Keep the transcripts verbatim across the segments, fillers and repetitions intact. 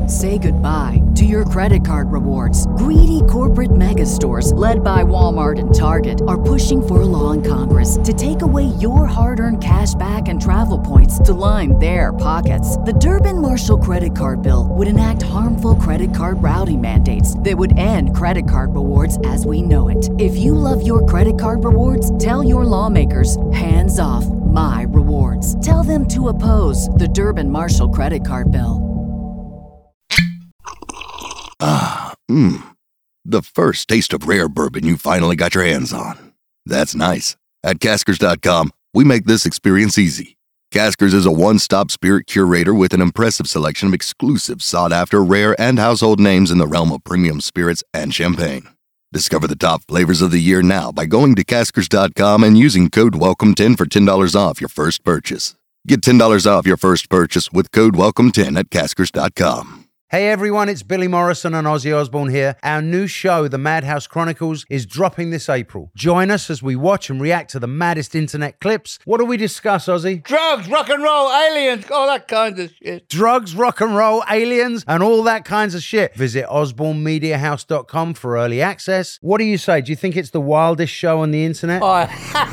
Say goodbye to your credit card rewards. Greedy corporate mega stores, led by Walmart and Target, are pushing for a law in Congress to take away your hard-earned cash back and travel points to line their pockets. The Durbin-Marshall credit card bill would enact harmful credit card routing mandates that would end credit card rewards as we know it. If you love your credit card rewards, tell your lawmakers, hands off my rewards. Tell them to oppose the Durbin-Marshall credit card bill. Ah, mmm. The first taste of rare bourbon you finally got your hands on. That's nice. At Caskers dot com, we make this experience easy. Caskers is a one-stop spirit curator with an impressive selection of exclusive, sought-after, rare, and household names in the realm of premium spirits and champagne. Discover the top flavors of the year now by going to Caskers dot com and using code welcome ten for ten dollars off your first purchase. Get ten dollars off your first purchase with code welcome ten at Caskers dot com. Hey everyone, it's Billy Morrison and Ozzy Osbourne here. Our new show, The Madhouse Chronicles, is dropping this April. Join us as we watch and react to the maddest internet clips. What do we discuss, Ozzy? Drugs, rock and roll, aliens, all that kind of shit. Drugs, rock and roll, aliens, and all that kinds of shit. Visit osborne media house dot com for early access. What do you say? Do you think it's the wildest show on the internet? Oh.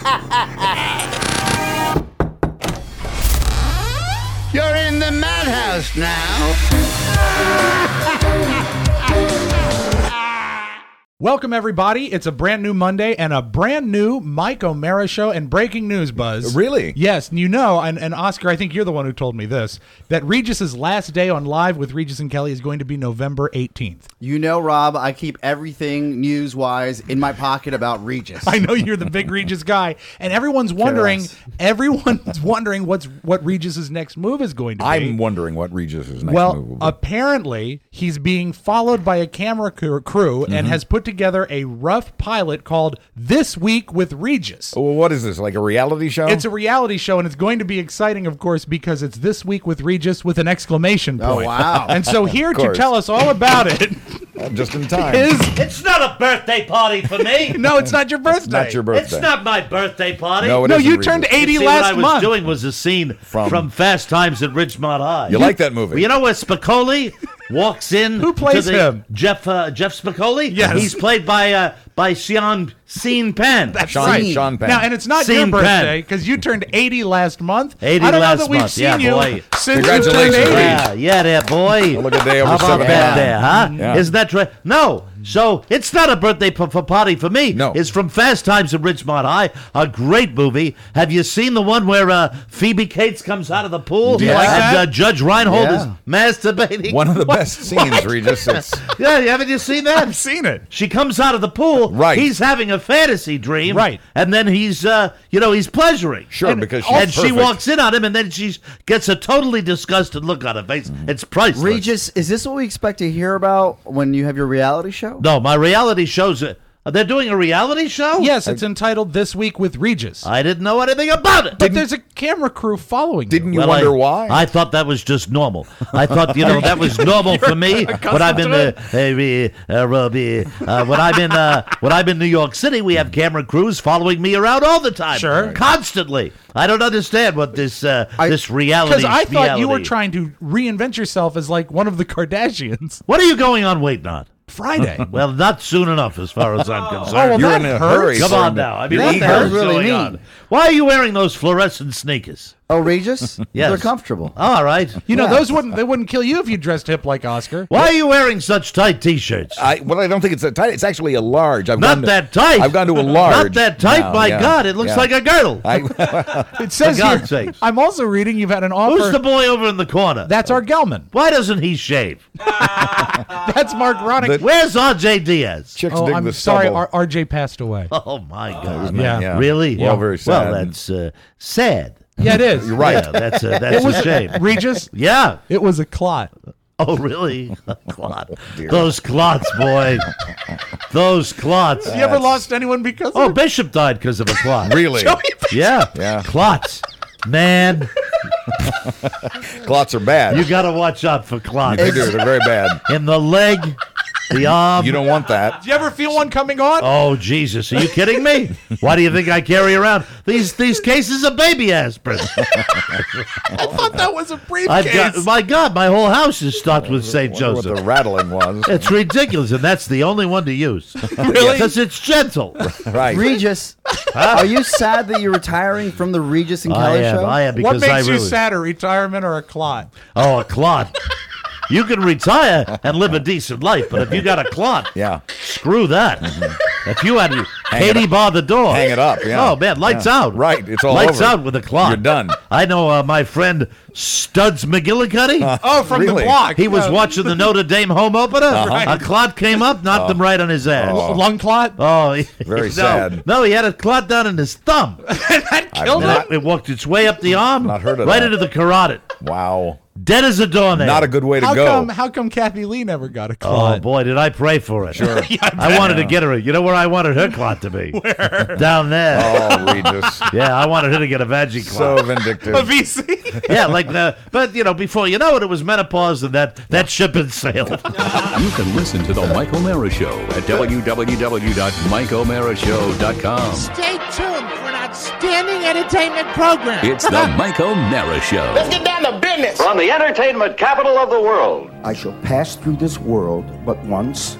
You're in the madhouse now. Welcome, everybody. It's a brand new Monday and a brand new Mike O'Mara show and breaking news, Buzz. Really? Yes. And you know, and, and Oscar, I think you're the one who told me this, that Regis's last day on Live with Regis and Kelly is going to be November eighteenth. You know, Rob, I keep everything news-wise in my pocket about Regis. I know you're the big Regis guy. And everyone's wondering, everyone's wondering what's what Regis's next move is going to be. I'm wondering what Regis's next well, move will be. Apparently, he's being followed by a camera crew mm-hmm. and has put together a rough pilot called This Week with Regis. Oh, what is this, like a reality show? It's a reality show, and it's going to be exciting, of course, because it's This Week with Regis with an exclamation point. Oh, wow. And so here to tell us all about it uh, just in time. is... It's not a birthday party for me. No, it's not your birthday. It's not your birthday. It's not my birthday party. No, it no isn't, you Regis. turned eighty you see, last what I was month. doing was a scene From- from, Fast Times at Ridgemont High. You like that movie? Well, you know where Spicoli walks in? Who plays to the, him? Jeff uh, Jeff Spicoli? Yes. He's played by uh, by Sean Sean Penn. That's Sean, right. Sean Penn. Now, and it's not Sean your Penn. birthday because you turned eighty last month. eighty I don't last know that we've month. seen Yeah, you boy. since you turned Congratulations, eighty. Yeah, yeah, there, boy. Look at day over How about seven that and a there, half. huh? Yeah. Isn't that right? No. So it's not a birthday p- f- party for me. No. It's from Fast Times at Ridgemont High, a great movie. Have you seen the one where uh, Phoebe Cates comes out of the pool? Do you like and that? Uh, Judge Reinhold Yeah. is masturbating? One of the What? best scenes, Regis. It's, Yeah, haven't you seen that? I've seen it. She comes out of the pool. Right. He's having a fantasy dream. Right. And then he's, uh, you know, he's pleasuring. Sure, and, because she's and she perfect. walks in on him, and then she gets a totally disgusted look on her face. It's priceless. Regis, is this what we expect to hear about when you have your reality show? No, my reality shows it. They're doing a reality show? Yes, it's entitled This Week with Regis. I didn't know anything about it. But there's a camera crew following didn't you Well, wonder I, why? I thought that was just normal. I thought, you know, that was normal for me. When I'm in the, uh, uh, uh, uh, when I'm in, uh, when I'm in New York City, we have camera crews following me around all the time, Sure. constantly. I don't understand what this, uh, I- this reality. Because I thought you were schmeality- trying to reinvent yourself as like one of the Kardashians. What are you going on waiting on? Friday. Well, not soon enough, as far as I'm concerned. well, You're that in a hurts. hurry. Come for on him. now. I mean, You're what the eager. hell is really going mean. on? Why are you wearing those fluorescent sneakers? Oh, Regis? Yes. They're comfortable. All right. You know, Yeah. those wouldn't they wouldn't kill you if you dressed hip like Oscar. Why are you wearing such tight T-shirts? I, well, I don't think it's that tight. It's actually a large. I've Not gone to- that tight. I've gone to a large. Not that tight. now, My yeah. God, it looks Yeah. like a girdle. I, It says For God's here. sakes. I'm also reading you've had an offer. Who's the boy over in the corner? That's our Gelman. Why doesn't he shave? That's Mark Ronick. The- Where's R J Diaz? chicks Oh, dig I'm the sorry. stubble. R- RJ passed away. Oh my God! Yeah. Yeah. Really? Well, very sad. Well, that's uh, sad. Yeah, it is. You're right. Yeah, that's a, that's It was a shame. Regis. Yeah. It was a clot. Oh, really? Clot. Those clots, boy. Those clots. You ever lost anyone because Oh, of it? Bishop died because of a clot. Really? Yeah. Yeah. Clots. Man, Clots are bad. you got to watch out for clots. They do. They're very bad. In the leg, The arm. You don't want that. Do you ever feel one coming on? Oh, Jesus. Are you kidding me? Why do you think I carry around these these cases of baby aspirin? I thought that was a I've briefcase. got, my God, my whole house is stocked with Saint Wonder what Joseph. the rattling was. It's ridiculous, and that's the only one to use. Really? Because it's gentle. Right. Regis, are you sad that you're retiring from the Regis and I Kelly am, show? I am, what because makes I you really... sadder, retirement or a clot? Oh, a clot. You can retire and live a decent life, but if you got a clot, Yeah. screw that. If you had it Katie up. bar the door, Hang it up, yeah. Oh man, lights Yeah. out. Right, it's all lights over. out with a clot. You're done. I know uh, my friend Studs McGillicuddy. Oh, from Really? the block. He was Uh, watching the Notre Dame home opener. Right. A clot came up, knocked him right on his ass. Oh. lung clot. Oh, he- Very no, sad. No, he had a clot down in his thumb. That I've killed not- him. It walked its way up the arm, Not heard of right that. into the carotid. Wow. Dead as a doornail. Not a good way to How go. come? How come Kathy Lee never got a Oh clot? boy, did I pray for it! Sure, Yeah, I I bet. wanted to get her. You know where I wanted her clot to be? Where? Down there. Oh, Regis. Yeah, I wanted her to get a veggie So clot. vindictive. A V C. Yeah, like the. But you know, before you know it, it was menopause, and that that ship had sailed. You can listen to The Mike O'Mara Show at w w w dot mike o'mara show dot com. Stay tuned for an outstanding entertainment program. It's The Mike O'Mara Show. Let's get down to business. From the entertainment capital of the world. I shall pass through this world but once.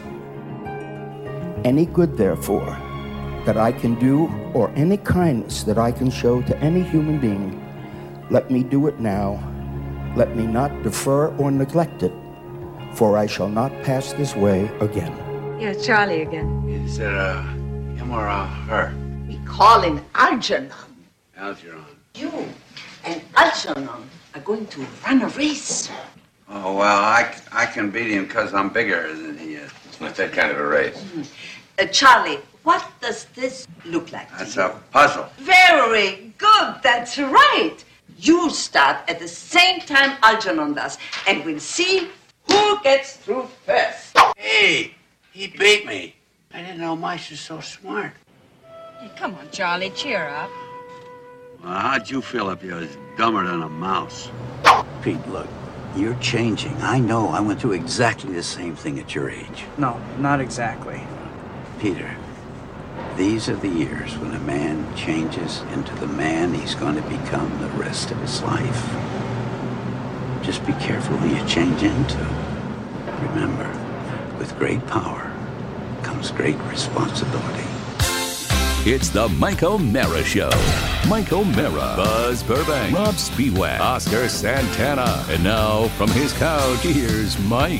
Any good, therefore, that I can do, or any kindness that I can show to any human being, let me do it now. Let me not defer or neglect it, for I shall not pass this way again. Yeah, it's Charlie again. Is it uh, him or uh, her? We call him Algernon. Algernon. You and Algernon are going to run a race. Oh, well, I, I can beat him because I'm bigger than he is. It's not that kind of a race. Uh, Charlie, what does this look like? to That's you? a puzzle. Very good. That's right. You start at the same time Algernon does, and we'll see who gets through first. Hey, he beat me. I didn't know mice are so smart. Hey, come on, Charlie, cheer up. Well, how'd you feel if you was dumber than a mouse? Pete, look, you're changing. I know. I went through exactly the same thing at your age. No, not exactly. Peter, these are the years when a man changes into the man he's going to become the rest of his life. Just be careful who you change into. Remember, with great power comes great responsibility. It's The Mike O'Mara Show. Mike O'Mara, Buzz Burbank, Rob Speedwagon, Oscar Santana. And now, from his couch, here's Mike.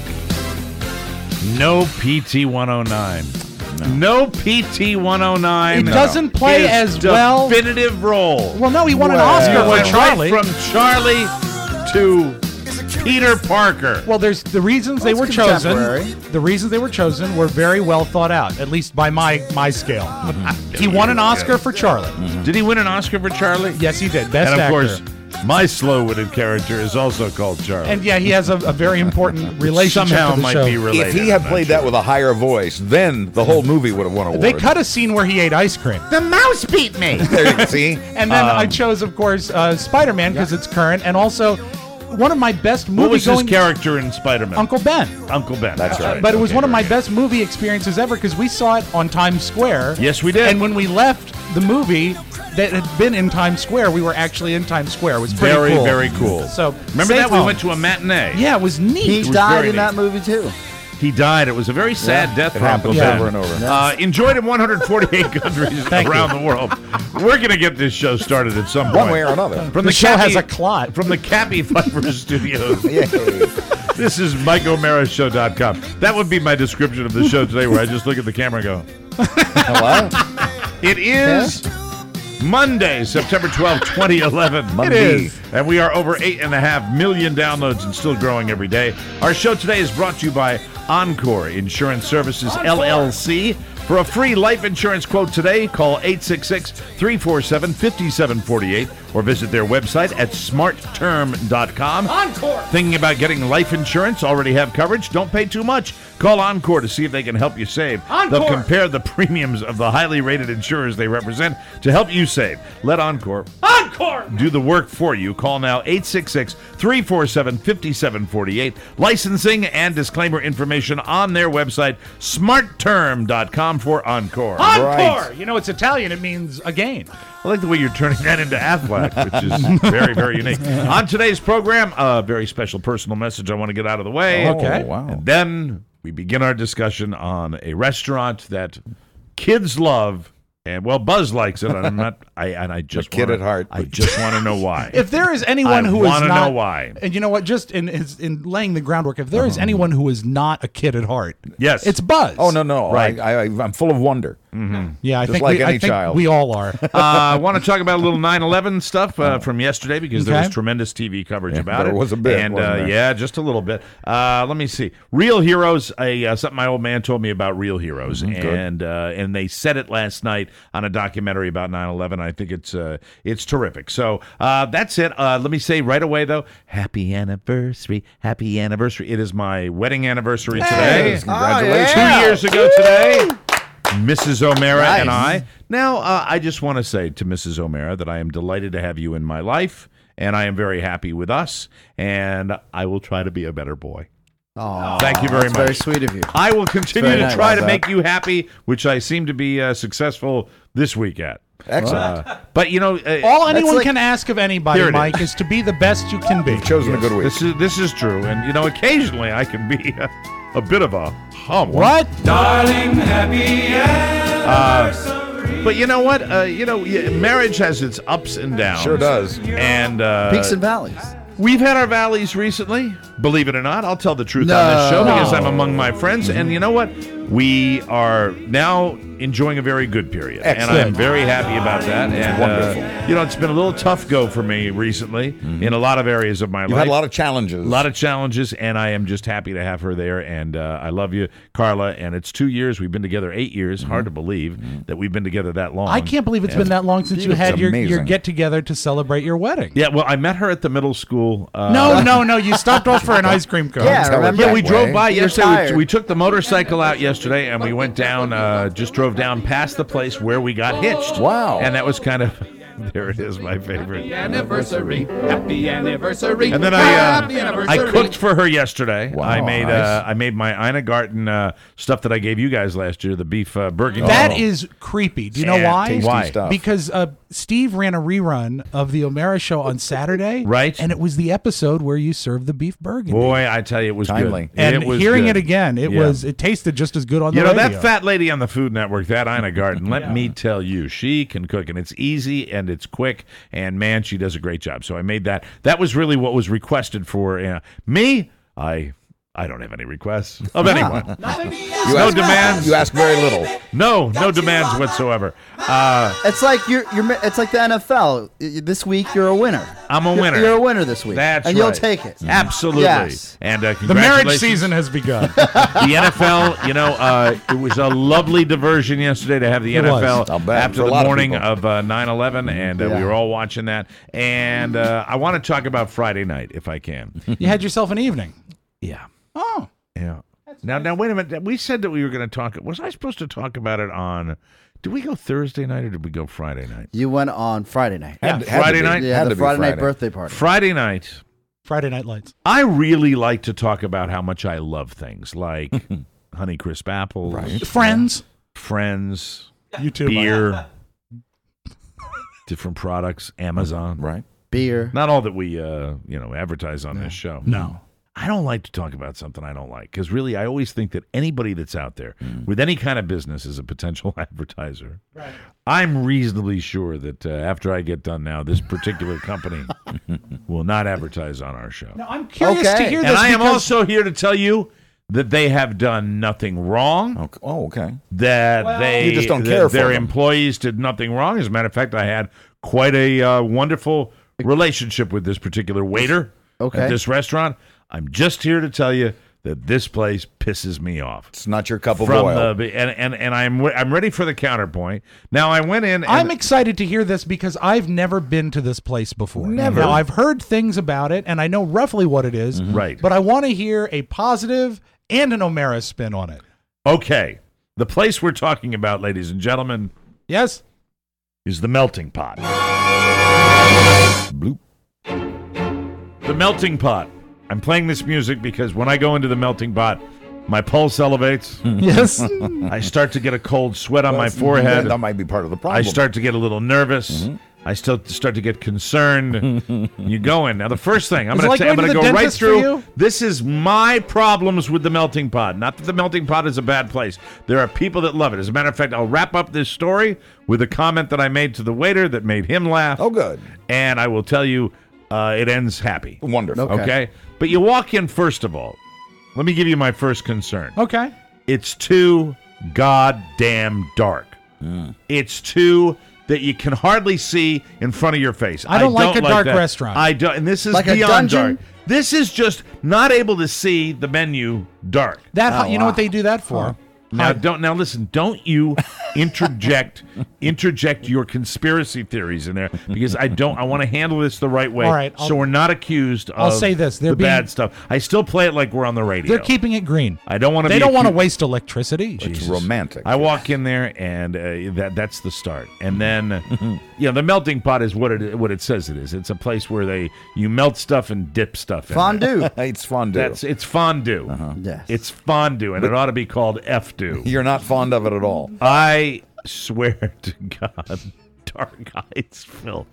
No P T one oh nine. No, P T one oh nine. He doesn't play His as well. Definitive role. Well, no, he won an Well, Oscar he for went Charlie. right from Charlie to Peter Parker. Well, there's the reasons they Well, were it's chosen. contemporary. The reasons they were chosen were very well thought out, at least by my my scale. He won an Oscar for Charlie. Did he win an Oscar for Charlie? Yes, he did. Best and of actor. course, my slow-witted character is also called Charlie. And yeah, he has a, a very important relationship Somehow to the might show. be related. If he had played that with a higher voice, then the whole movie would have won awards. They cut a scene where he ate ice cream. The mouse beat me. There you can see. And then Um, I chose, of course, uh, Spider-Man because it's current, and also one of my best movie What was his going character in Spider-Man? Uncle Ben. Uncle Ben. That's right. But it was Okay, one of my great. best movie experiences ever because we saw it on Times Square. Yes, we did. And when we left the movie that had been in Times Square, we were actually in Times Square. It was pretty Very, cool. very cool. So Remember safe that? We home. went to a matinee. Yeah, it was neat. He was died very in neat. that movie too. He died. It was a very sad Yeah, death it for Uncle happens Ben. over and over. Uh, enjoyed in one hundred forty-eight countries Thank around you. the world. We're going to get this show started at some point. One way or another. From the, the, show Cappy, has a clot. From the Cappy Pfeiffer Studios. Yay. This is Mike O'Mara Show dot com. That would be my description of the show today, where I just look at the camera and go, Hello? it is Monday, September twelfth, twenty eleven. Monday. It is. And we are over eight and a half million downloads and still growing every day. Our show today is brought to you by Encore Insurance Services, L L C. For a free life insurance quote today, call eight six six, three four seven, five seven four eight or visit their website at smart term dot com. Encore! Thinking about getting life insurance? Already have coverage? Don't pay too much. Call Encore to see if they can help you save. Encore! They'll compare the premiums of the highly rated insurers they represent to help you save. Let Encore Encore! Encore! do the work for you. Call now eight six six, three four seven, five seven four eight. Licensing and disclaimer information on their website, smart term dot com for Encore. Encore! Right. You know, it's Italian. It means again. I like the way you're turning that into Aflac, which is very, very unique. On today's program, a very special personal message I want to get out of the way. Okay. Oh, wow. And then we begin our discussion on a restaurant that kids love. And well, Buzz likes it. And I'm not. I and I just kid wanna, at heart. I just want to know why. If there is anyone I who is wanna not, know why. And you know what? Just in is in laying the groundwork, if there is anyone who is not a kid at heart, yes, it's Buzz. Oh no, no, Right. I, I, I'm full of wonder. Mm-hmm. Yeah, I Just think like we, any I think child. we all are. uh, I want to talk about a little nine eleven stuff uh, from yesterday because there Okay. was tremendous T V coverage Yeah, about there it. was a bit, and wasn't uh, there? yeah, just a little bit. Uh, let me see. Real Heroes. A uh, something my old man told me about Real Heroes, Mhm, good. and uh, and they said it last night on a documentary about nine eleven. I think it's uh, it's terrific. So uh, that's it. Uh, let me say right away though, happy anniversary, happy anniversary. It is my wedding anniversary today. Yes, congratulations. Two years ago today. Missus O'Mara Nice. and I. Now, uh, I just want to say to Missus O'Mara that I am delighted to have you in my life, and I am very happy with us, and I will try to be a better boy. Oh, Thank you very that's much. very sweet of you. I will continue very to nice. try Love to that. make you happy, which I seem to be uh, successful this week at. Excellent. Uh, but, you know... Uh, All anyone like- can ask of anybody, Here it Mike, is. to be the best you can be. You've chosen a good week. This is, this is true, and, you know, occasionally I can be a, a bit of a hum. What? Darling, happy anniversary. But you know what? Uh, you know, yeah, marriage has its ups and downs. Sure does. And uh, Peaks and valleys. we've had our valleys recently. Believe it or not, I'll tell the truth No. on this show because I'm among my friends. And you know what? We are now enjoying a very good period, and Excellent. I'm very happy about that. And Wonderful. Uh, you know, it's been a little tough go for me recently in a lot of areas of my You've life. had a lot of challenges. A lot of challenges, and I am just happy to have her there. And uh, I love you, Carla. And it's two years. We've been together eight years. Mm-hmm. Hard to believe that we've been together that long. I can't believe it's been that long since you It's had your, your amazing. get together to celebrate your wedding. Yeah, well, I met her at the middle school. Uh, No, no, no. You stopped off for an ice cream cone. Yeah, tell it remember? Yeah, that we way. drove by You're yesterday. We, tired. we took the motorcycle out yesterday, and we went down. Uh, just drove down past the place where we got hitched. Wow. And that was kind of. There it is, my favorite. Anniversary, happy anniversary. And then I happy uh, anniversary. I cooked for her yesterday. Wow, I made nice. uh, I made my Ina Garten uh, stuff that I gave you guys last year, the beef uh, burgundy. That Oh. is creepy. Do you know Yeah, why? tasty Why? stuff. Because uh, Steve ran a rerun of the O'Mara show on Saturday. Right. And it was the episode where you served the beef burgundy. Boy, I tell you, it was Timely. good. and it was hearing good. it again, it Yeah. was it tasted just as good on You the know, radio. that fat lady on the Food Network, that Ina Garten, let me tell you, she can cook, and it's easy, and it's quick, and, man, she does a great job. So I made that. That was really what was requested for uh, me. I I don't have any requests of anyone. You No ask, demands. You ask very little. No, no demands whatsoever. Uh, It's like you're you're. It's like the N F L. Y- This week you're a winner. I'm a You're- winner. You're a winner this week. That's and you'll right. take it. Absolutely. Yes. And uh, the marriage congratulations. season has begun. The N F L, you know, uh, it was a lovely diversion yesterday to have the It N F was. L I'll bet. after For a the lot of morning people. of uh, nine eleven, and uh, we Yeah. were all watching that. And uh, I want to talk about Friday night, if I can. You had yourself an evening. Yeah. Oh. Yeah. Now, now, wait a minute. We said that we were going to talk. Was I supposed to talk about it on? Did we go Thursday night or did we go Friday night? You went on Friday night. Yeah, Had to- had to Friday be. night. Yeah, Had the to be Friday, night Friday. birthday party. Friday night. Friday Night Lights. I really like to talk about how much I love things like Honey Crisp apples, Right. Friends. Friends, You too. beer, different products, Amazon. Right. Beer. Not all that we, uh, you know, advertise on this show. No. I don't like to talk about something I don't like because really, I always think that anybody that's out there with any kind of business is a potential advertiser. Right. I'm reasonably sure that uh, after I get done now, this particular company will not advertise on our show. Now, I'm curious Okay. to hear And this I am because- also here to tell you that they have done nothing wrong. Okay. Oh, okay. That they You just don't that care for their them. employees did nothing wrong. As a matter of fact, I had quite a uh, wonderful relationship with this particular waiter Okay. at this restaurant. I'm just here to tell you that this place pisses me off. It's not your cup of From oil. the and and and I'm I'm ready for the counterpoint. Now I went in. And, I'm excited to hear this because I've never been to this place before. Never. Now, I've heard things about it, and I know roughly what it is. Right. But I want to hear a positive and an O'Mara spin on it. okay, the place we're talking about, ladies and gentlemen, Yes? is the Melting Pot. Bloop. The Melting Pot. I'm playing this music because when I go into the melting pot, my pulse elevates. Yes. I start to get a cold sweat on my That's- forehead. that might be part of the problem. I start to get a little nervous. Mhm. I still start to get concerned. You go in. Now, the first thing, I'm Is it going like to I'm going going to to the go right dentist for through. you? This is my problems with the melting pot. Not that the melting pot is a bad place. There are people that love it. As a matter of fact, I'll wrap up this story with a comment that I made to the waiter that made him laugh. Oh, good. And I will tell you, uh, it ends happy. Wonderful. Okay. Okay. But you walk in, first of all. Let me give you my first concern. Okay. It's too goddamn dark. It's too that you can hardly see in front of your face. I don't like a dark that. restaurant. I don't, and this is Like a beyond dungeon? dark. This is just not able to see the menu dark. That Oh, you know wow. what they do that for? Now don't now listen, don't you interject interject your conspiracy theories in there because I don't I want to handle this the right way. All right, I'll- so we're not accused of I'll say this, they're the being- bad stuff. I still play it like we're on the radio. They're keeping it green. I don't want to They be don't want to acu- waste electricity. It's romantic. I walk in there, and uh, that that's the start. And then, you know, the melting pot is what it what it says it is. It's a place where they you melt stuff and dip stuff in. Fondue. It's fondue. That's it's fondue. Yes. It's fondue, and it ought to be called F-do. You're not fond of it at all. I swear to God, Dark Heights film.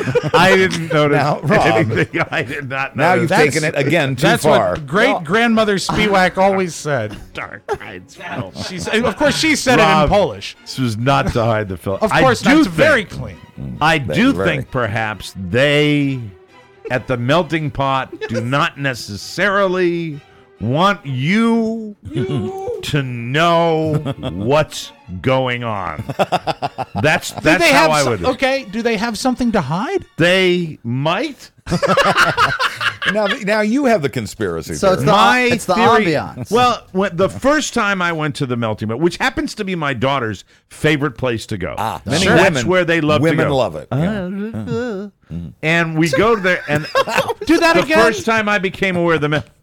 I didn't notice Now, Rob, anything. I did not Now notice. you've That's- taken it again too That's far. what great grandmother Spiewak always said. Dark Heights film. She said, of course, she said it Rob, in Polish. This was not to hide the film. Of I course, do not. It's think- very clean. I do Very. think perhaps they, at the melting pot, do not necessarily want you to know what's going on. That's Do that's they how have I some- would. Okay, do they have something to hide? They might. now, now you have the conspiracy. So it's theory. the, My it's the theory- ambiance. Well, when, the first time I went to the melting pot, which happens to be my daughter's favorite place to go. Ah, many That's women, where they love to women go. love it. Yeah. And we go there, and Do that the again. first time I became aware of the mel-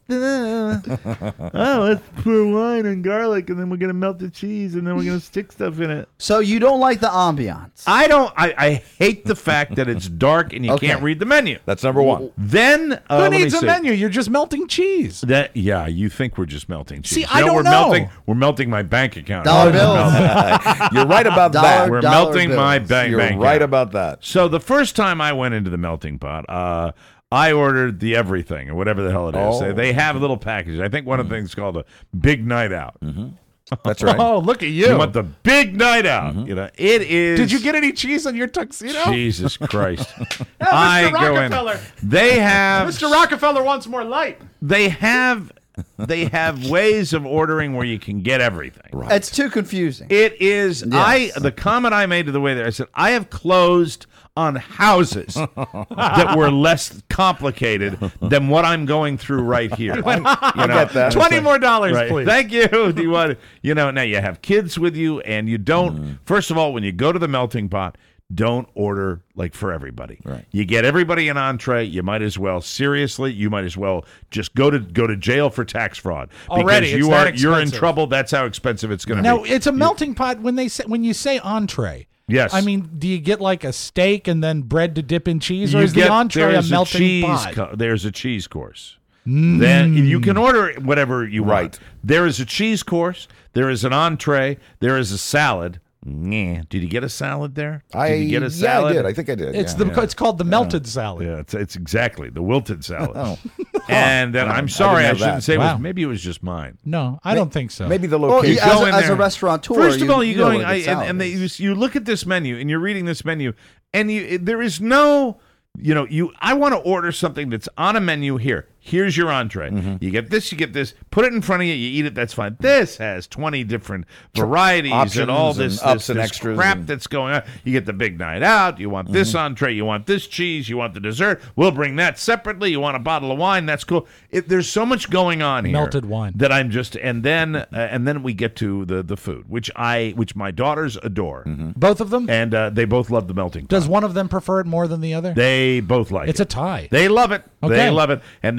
oh, let's pour wine and garlic, and then we're gonna melt the cheese, and then we're gonna stick stuff in it. So you don't like the ambiance. I don't. I, I hate the fact that it's dark and you Okay. can't read the menu. That's number one. Then uh, Who let me needs a see. menu? You're just melting cheese. That yeah, you think we're just melting cheese? See, You I don't we're know. melting. We're melting my bank account. Dollar We're bills. melting- You're right about Dollar- that. We're dollar melting my bills. bank. You're bank right account. about that. So the first time I went into the melting pot, uh, I ordered the everything or whatever the hell it is. Oh. They, they have little packages. I think one of the things is called a big night out. That's right. Oh, look at you. You want the big night out? You know, it is. Did you get any cheese on your tuxedo? Jesus Christ! Yeah, I Mister go in. Rockefeller. They have. Mister Rockefeller wants more light. They have. They have ways of ordering where you can get everything. Right. It's too confusing. It is. I Yes. the comment I made to the waiter. I said I have closed on houses that were less complicated than what I'm going through right here. You I know? get that. Twenty more dollars, Right. please. Thank you. Do you want? You know, now you have kids with you, and you don't. First of all, when you go to the melting pot, don't order like for everybody. Right. You get everybody an entree. You might as well seriously. You might as well just go to go to jail for tax fraud because Already, it's you that are you're in expensive. trouble. That's how expensive it's going to Now be. it's a melting pot when they say when you say entree. Yes. I mean, do you get like a steak and then bread to dip in cheese, or You is get- the entree a there's melting cheese pot? co- there's a cheese course. Then you can order whatever you want. Right. There is a cheese course. There is an entree. There is a salad. Nah. Did you get a salad there? Did I you get a yeah, salad? I did. I think I did. It's yeah. the it's called the melted salad. Yeah, it's, it's exactly the wilted salad. Oh. And then I I'm didn't sorry, I, know shouldn't that. say it Wow. was. Maybe it was just mine. No, I don't think so. Maybe the Well, location. you- go as, in a, as a there. restaurateur, First of you, all, you, you know going what a I, good and, salad and they, you, is. you look at this menu and you're reading this menu, and you there is no, you know, you I want to order something that's on a menu here. Here's your entree. Mm-hmm. You get this, you get this. Put it in front of you. You eat it. That's fine. This has twenty different varieties Options and all and this, ups this, and this extras crap and- that's going on. You get the big night out. You want this Mm-hmm. entree. You want this cheese. You want the dessert. We'll bring that separately. You want a bottle of wine. That's cool. It, there's so much going on here. Melted wine. That I'm just, and then uh, and then we get to the the food, which I which my daughters adore, Mm-hmm. Both of them. and uh, they both love the melting pot. Does one of them prefer it more than the other? They both like It's it. a tie. They love it. They Okay. love it, and they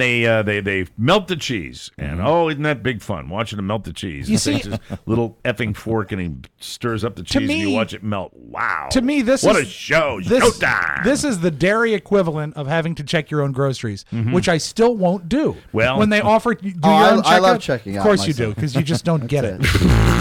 they uh, they they melt the cheese, and oh, isn't that big fun watching them melt the cheese? You He see- takes his little effing fork and he stirs up the To cheese, and you me- watch it melt. Wow! To me, this what is a show! This, Showtime! this is the dairy equivalent of having to check your own groceries, which I still won't do. Well- when they offer you do Oh, your I- own I love checkout, checking of out course you do myself. because you just don't get it.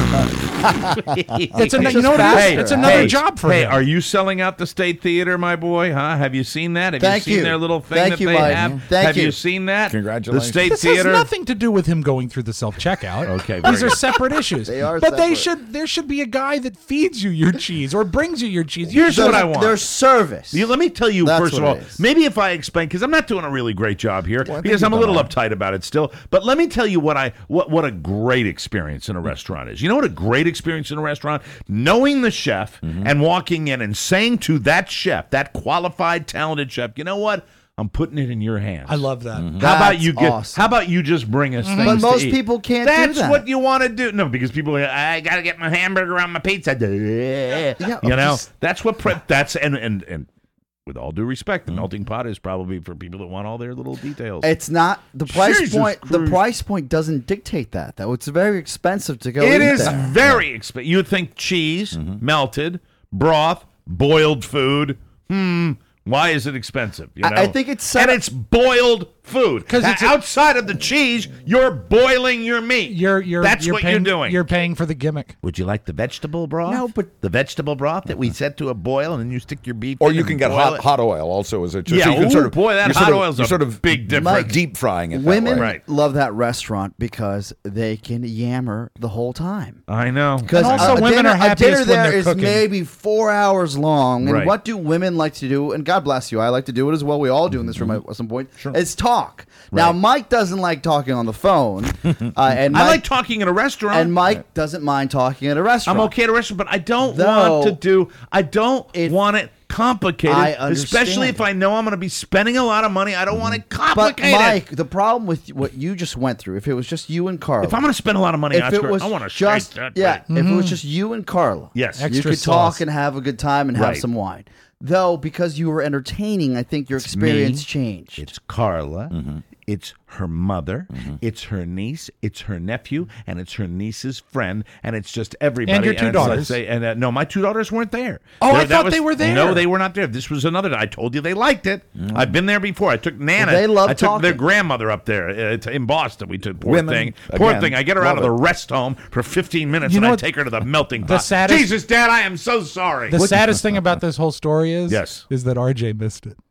It's it's a, just you know what it is? faster. It's another Hey, job for hey, him. are you selling out the State Theater, my boy? Huh? Have you seen that? Have Thank you seen you. their little thing Thank that you, they Mike. have? Thank have you. you. seen that? Congratulations. The State This Theater. has nothing to do with him going through the self checkout. Okay, these very are good. separate issues. They are but they separate. should. There should be a guy that feeds you your cheese or brings you your cheese. Here's You what should- I want. There's service. You, let me tell you, That's first of what all, it is. maybe if I explain, because I'm not doing a really great job here, Well, I think because you've I'm a done little all right. uptight about it still. But let me tell you what I what what a great experience in a restaurant is. You know what a great experience in a restaurant? Knowing the chef Mm-hmm. and walking in and saying to that chef, that qualified, talented chef, you know what? I'm putting it in your hands. I love that. How about That's you get? awesome. How about you just bring us things? But to most eat? people can't do That's that. what you want to do. No, because people, are, I got to get my hamburger on my pizza. Yeah, you know, just- that's what pre- that's and and and. With all due respect, the melting pot is probably for people that want all their little details. It's not the price Jesus point. The Christ. price point doesn't dictate that, though. It's very expensive to go. It eat is there. very expensive. You'd think cheese, melted, broth, boiled food. Hmm. Why is it expensive? You know? I- I think it's set and up- it's boiled food. 'Cause Now, it's a- outside of the cheese, you're boiling your meat. You're you're That's you're what paying, you're doing. You're paying for the gimmick. Would you like the vegetable broth? No, but- the vegetable broth that we set to a boil, and then you stick your beef. Or in you and can get boil hot it? hot oil also as a Yeah, so you can ooh, sort of, boy, that you're hot sort of, oil's you're a sort of big difference. Mike, deep frying it. Women that way. Right. love that restaurant because they can yammer the whole time. I know. Because And also a, a women dinner, are a happiest dinner when there they're is cooking. maybe four hours long. And Right. what do women like to do? And God bless you, I like to do it as well. We all do in this room at some point. Is talk. Now, Mike doesn't like talking on the phone. uh, and I Mike, like talking in a restaurant. And Mike doesn't mind talking at a restaurant. I'm okay at a restaurant, but I don't Though, want to do. I don't if- want it complicated, I especially understand. if I know I'm going to be spending a lot of money. I don't want it But complicated. Mike, the problem with what you just went through, if it was just you and Carla, if I'm going to spend a lot of money, if Oscar, it was I want to just that. yeah, way. if it was just you and Carla, Yes. you Extra could sauce. talk and have a good time and have Right. some wine. Though because you were entertaining, I think your experience me. changed. It's Carla. Mm-hmm. It's her mother. It's her niece. It's her nephew, and it's her niece's friend, and it's just everybody. And your two it's like daughters. say- and uh, no, my two daughters weren't there. Oh, I that thought was- they were there. No, they were not there. This was another. I told you they liked it. I've been there before. I took Nana. Well, they love I took their talking. grandmother up there uh, to- in Boston. We took poor Women, thing. Poor again, thing. I get her out of love the it. rest home for fifteen minutes, You and know I what- take her to the melting the pot. saddest- Jesus, Dad, I am so sorry. The saddest thing about this whole story is Yes. is that R J missed it.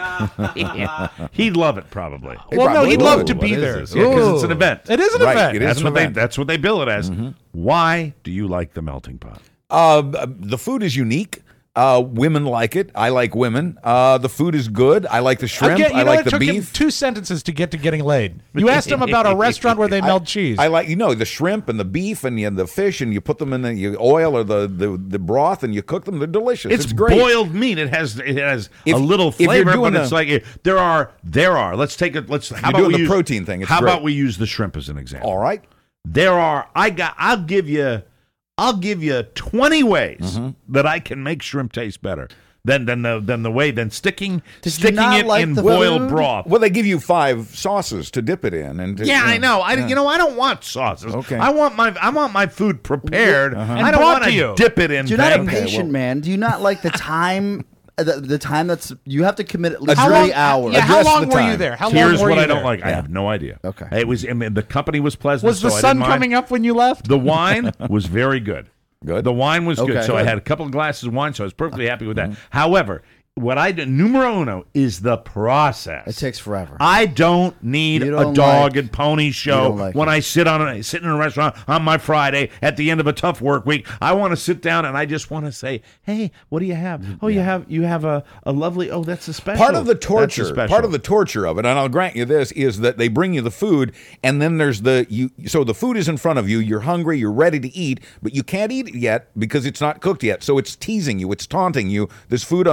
Yeah. He'd love it probably. Well, no, probably he'd would. love to What be is there. this? Yeah, because it's an Ooh. event. It is an Right, event. it is That's an what event. they. That's what they bill it as. Why do you like the melting pot? Uh, the food is unique. Uh, women like it. I like women. Uh, the food is good. I like the shrimp. Again, you I know, like it the took him beef. two sentences to get to getting laid. You asked him about a restaurant where they melt cheese. I like, you know, the shrimp and the beef and the, the fish, and you put them in the you oil or the, the, the broth, and you cook them. They're delicious. It's, It's, great. boiled meat. It has it has If- a little if you're flavor, doing but it's the- like there are there are. Let's take it. Let's. How You're about doing we the use, protein thing. It's how great. about we use the shrimp as an example? All right. There are. I got. I'll give you. I'll give you twenty ways Mm-hmm. that I can make shrimp taste better than than the than the way than sticking Did you sticking not it like in the boiled food? broth. Well, they give you five sauces to dip it in, and to, Yeah, I you know. I yeah. you know I don't want sauces. Okay. I want my I want my food prepared. Uh-huh. I And don't brought want to to you. dip it in. You're not a things. patient man. Do you not like the time? The, the time that's you have to commit at least How three long- hours. Yeah, how Address long the were you time. there? How Here's long were what you I don't there? like. I have no idea. Okay. It was. I mean, the company was pleasant. Was the so I sun didn't mind. coming up when you left? The wine was very good. Good. The wine was good. Okay. So I Good. had a couple of glasses of wine, so I was perfectly happy with that. However, what I do, numero uno, is the process. It takes forever. I don't need You a don't dog like- and pony show don't like when it. I sit on a, sit in a restaurant on my Friday at the end of a tough work week. I want to sit down and I just want to say, "Hey, what do you have? Oh, you have you have a, a lovely. Oh, that's a special." Part of the That's a torture, special. part of the torture of it, and I'll grant you this, is that they bring you the food, and then there's the you. So the food is in front of you. You're hungry. You're ready to eat, but you can't eat it yet because it's not cooked yet. So it's teasing you. It's taunting you. There's food on the table.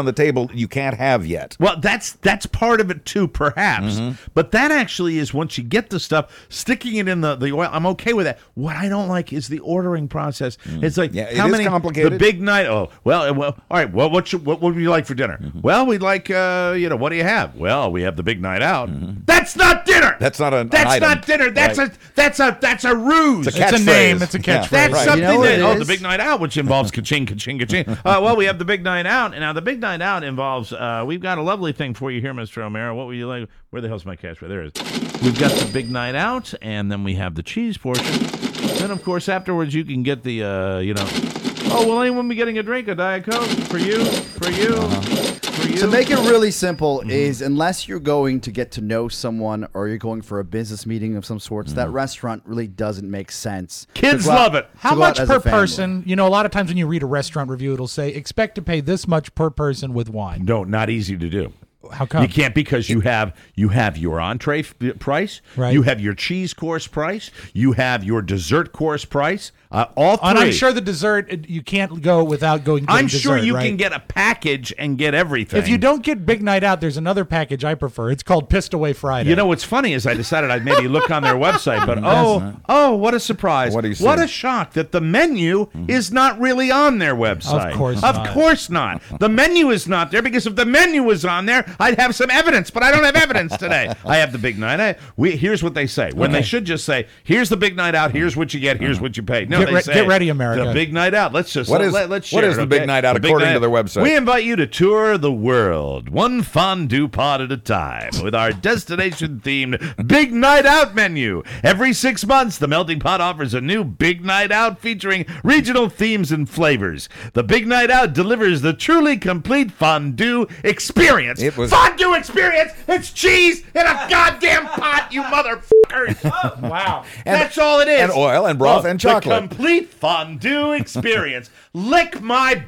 still you can't have yet. Well, that's that's part of it too, perhaps. Mm-hmm. But that actually is once you get the stuff, sticking it in the, the oil. I'm okay with that. What I don't like is the ordering process. Mm. It's like Yeah, it how is many complicated. the big night. Oh, well, well, all right. Well, what should, what, what would you like for dinner? Mm-hmm. Well, we'd like uh, you know, what do you have? Well, we have the big night out. That's not dinner. That's not an, That's an item. not dinner. That's Right. a that's a that's a ruse. It's a It's a catchphrase. name. It's a Yeah. catchphrase. That's Right. something You know what that it oh, the is? big night out, which involves ka-ching, ka-ching, ka-ching. Uh, well, we have the big night out, and now the big night out involves. Uh, we've got a lovely thing for you here, Mister O'Mara. What would you like? Where the hell's my cash? There it is. We've got the big night out, and then we have the cheese portion. Then, of course, afterwards you can get the, uh, you know. Oh, will anyone be getting a drink? A Diet Coke for you? For you? For you? To make it really simple is unless you're going to get to know someone or you're going for a business meeting of some sorts, that restaurant really doesn't make sense. Kids to go out- love it. to How go out much as per a family. person? You know, a lot of times when you read a restaurant review, it'll say expect to pay this much per person with wine. No, not easy to do. How come? You can't because you have you have your entree f- price, Right. you have your cheese course price, you have your dessert course price. Uh, all three. And I'm sure the dessert, it- you can't go without going getting I'm sure dessert, you right? can get a package and get everything. If you don't get Big Night Out, there's another package I prefer. It's called Pissed Away Friday. You know what's funny is I decided I'd maybe look on their website, but oh, oh, what a surprise! What do you see? What a shock that the menu is not really on their website. Of course of not. course not. The menu is not there because if the menu was on there, I'd have some evidence. But I don't have evidence today. I have the big night out. We here's what they say when Okay. they should just say, "Here's the big night out. Here's what you get. Here's what you pay." No, Get they re- say, get ready, America. The big night out. Let's just What let, is- let, let's what share is it, the big okay? night out The big according night- to their website? We invite you to tour the world, one fondue pot at a time, with our destination-themed Big Night Out menu. Every six months, the Melting Pot offers a new Big Night Out featuring regional themes and flavors. The Big Night Out delivers the truly complete fondue experience. It was- fondue experience. It's cheese in a goddamn pot, you motherfuckers. Wow. And- That's all it is. and oil and broth and chocolate. The complete fondue experience. Lick my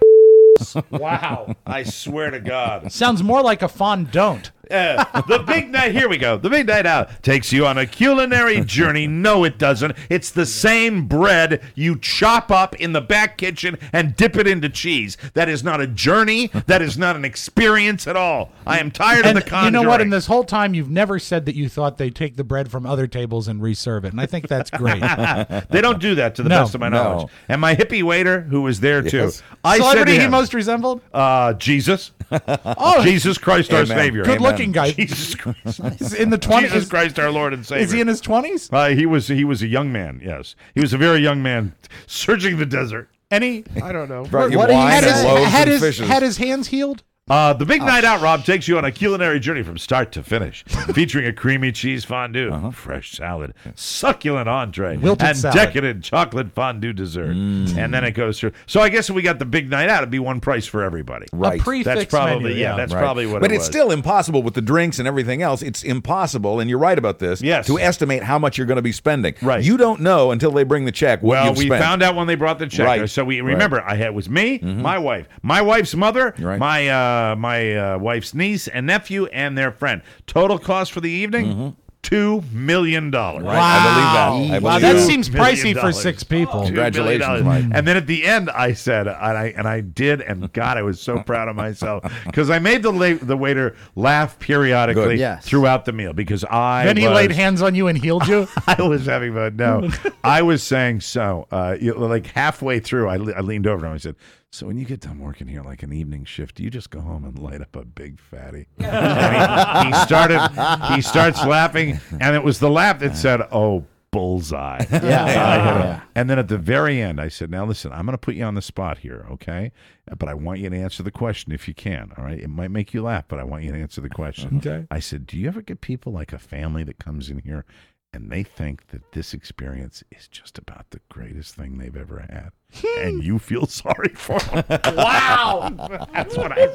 Wow. I swear to God. Sounds more like a fondant. Uh, the big night, here we go. The big night out takes you on a culinary journey. No, it doesn't. It's the same bread you chop up in the back kitchen and dip it into cheese. That is not a journey. That is not an experience at all. I am tired And of the conjuring. you know what? In this whole time, you've never said that you thought they take the bread from other tables and reserve it, and I think that's great. They don't do that to the No. best of my No. knowledge. And my hippie waiter, who was there too, Yes. I said Celebrity to he him, most resembled? uh, Jesus. Oh, Jesus Christ, our Amen. Savior. good-looking guy. Jesus Christ. He's in the twenties. Jesus Christ, our Lord and Savior. Is he in his twenties? Uh, he was he was a young man. Yes, he was a very young man searching the desert. Any? I don't know. Brought you What did he wine Had and his, loaves had, and his, fishes. had his hands healed? Uh, the Big Night Out, Rob, takes you on a culinary journey from start to finish, featuring a creamy cheese fondue, fresh salad, succulent entree, Wilted and salad. decadent chocolate fondue dessert. And then it goes through. So I guess if we got the Big Night Out, it'd be one price for everybody. Right. A prefix That's probably menu, yeah. That's Right. probably what. But it it's was. still impossible with the drinks and everything else. It's impossible, and you're right about this. Yes. To estimate how much you're going to be spending. Right. You don't know until they bring the check. What Well, you've we spent. found out when they brought the check. Right. So we Right. remember I had it was me, my wife, my wife's mother, Right. my uh, my uh, wife's niece and nephew, and their friend. Total cost for the evening. Two million dollars. Right. I believe that. I Wow, believe that that. seems Two million pricey for dollars. six people. Two Congratulations, million dollars. Mike. And then at the end, I said, and I and I did, and God, I was so proud of myself because I made the la- the waiter laugh periodically Good. Yes. throughout the meal because I Then he was, laid hands on you and healed you? I was having fun. No, I was saying so. Uh, you, like halfway through, I, le- I leaned over to him. I said, "So when you get done working here, like an evening shift, do you just go home and light up a big fatty?" And he, he started. He starts laughing, and it was the laugh that said, "Oh, bullseye." Yeah. And, I hit him. Yeah. And then at the very end, I said, "Now listen, I'm going to put you on the spot here, okay? But I want you to answer the question if you can. All right? It might make you laugh, but I want you to answer the question." Okay. I said, "Do you ever get people like a family that comes in here and they think that this experience is just about the greatest thing they've ever had, and you feel sorry for them?" Wow, that's what I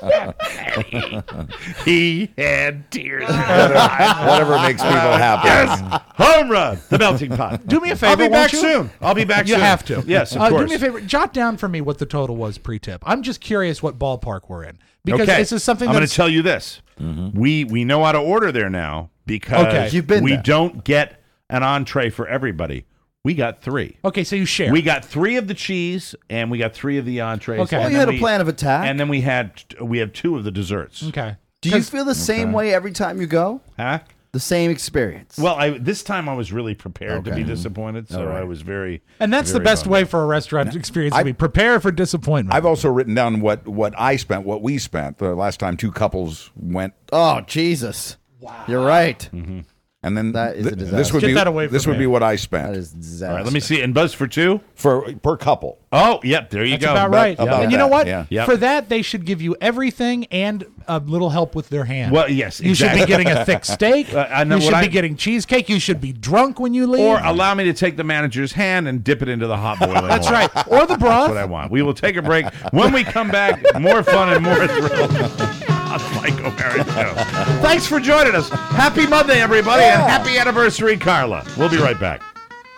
said. He had tears in his eyes. Whatever makes people happy. Yes, home run, the melting pot. Do me a favor, I'll be won't back you? soon. I'll be back You soon. have to. Yes, of uh, course. Do me a favor. Jot down for me what the total was pre-tip. I'm just curious what ballpark we're in. Because okay. this is something I'm going that's... to tell you this. We we know how to order there now because Okay. You've been we there. don't get an entree for everybody. We got three. Okay, so you share. We got three of the cheese, and we got three of the entrees. Okay. Well, and you then had a we- plan of attack. And then we had we have two of the desserts. Okay. Do you feel the same Okay. way every time you go? Huh? The same experience. Well, I this time I was really prepared to Okay. be disappointed, so All right. I was very. And that's the very best bummed. way for a restaurant experience to I- be. Prepare for disappointment. I've also written down what what I spent, what we spent the last time two couples went. Oh Jesus! Wow. You're right. Mm-hmm. And then That is a th- disaster. this would Get be that away from this would me. be what I spent. That is disaster. All right, let me see. And Buzz for two for per couple. Oh, yep. There you That's go. about right. about and you that, know what? yeah. Yep. For that, they should give you everything and a little help with their hand. Well, yes, You exactly. should be getting a thick steak. Uh, I know you what should I- be getting cheesecake. You should be drunk when you leave. Or allow me to take the manager's hand and dip it into the hot boiling That's oil. right. Or the broth. That's what I want. We will take a break. When we come back, more fun and more thrill. On the Mike O'Mara Show. Thanks for joining us. Happy Monday, everybody, and happy anniversary, Carla. We'll be right back.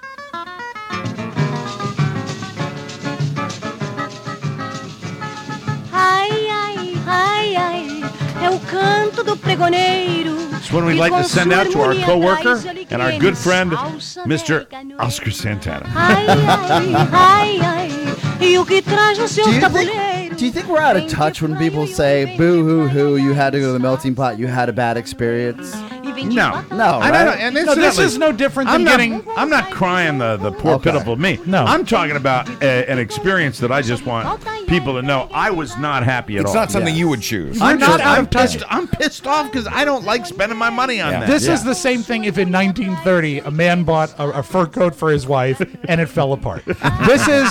Ai, ai, ai, ai, é o canto do pregoneiro. It's one we'd like to send out to our coworker and our good friend, Mister Oscar Santana. Ai, ai, ai, ai, e o que traz no seu Do you tabuleiro? think, do you think we're out of touch when people say, boo hoo hoo, you had to go to the melting pot, you had a bad experience? No, No, I right? don't know. And No, this incidentally, is no different I'm than not, getting. I'm not crying the, the poor Okay. pitiful me. No. I'm talking about a, an experience that I just want people to know I was not happy at It's all. not something Yeah. you would choose. I'm not just, out I'm of touch. pissed. I'm pissed off because I don't like spending my money on Yeah. that. This is the same thing if in nineteen thirty a man bought a, a fur coat for his wife and it fell apart. This is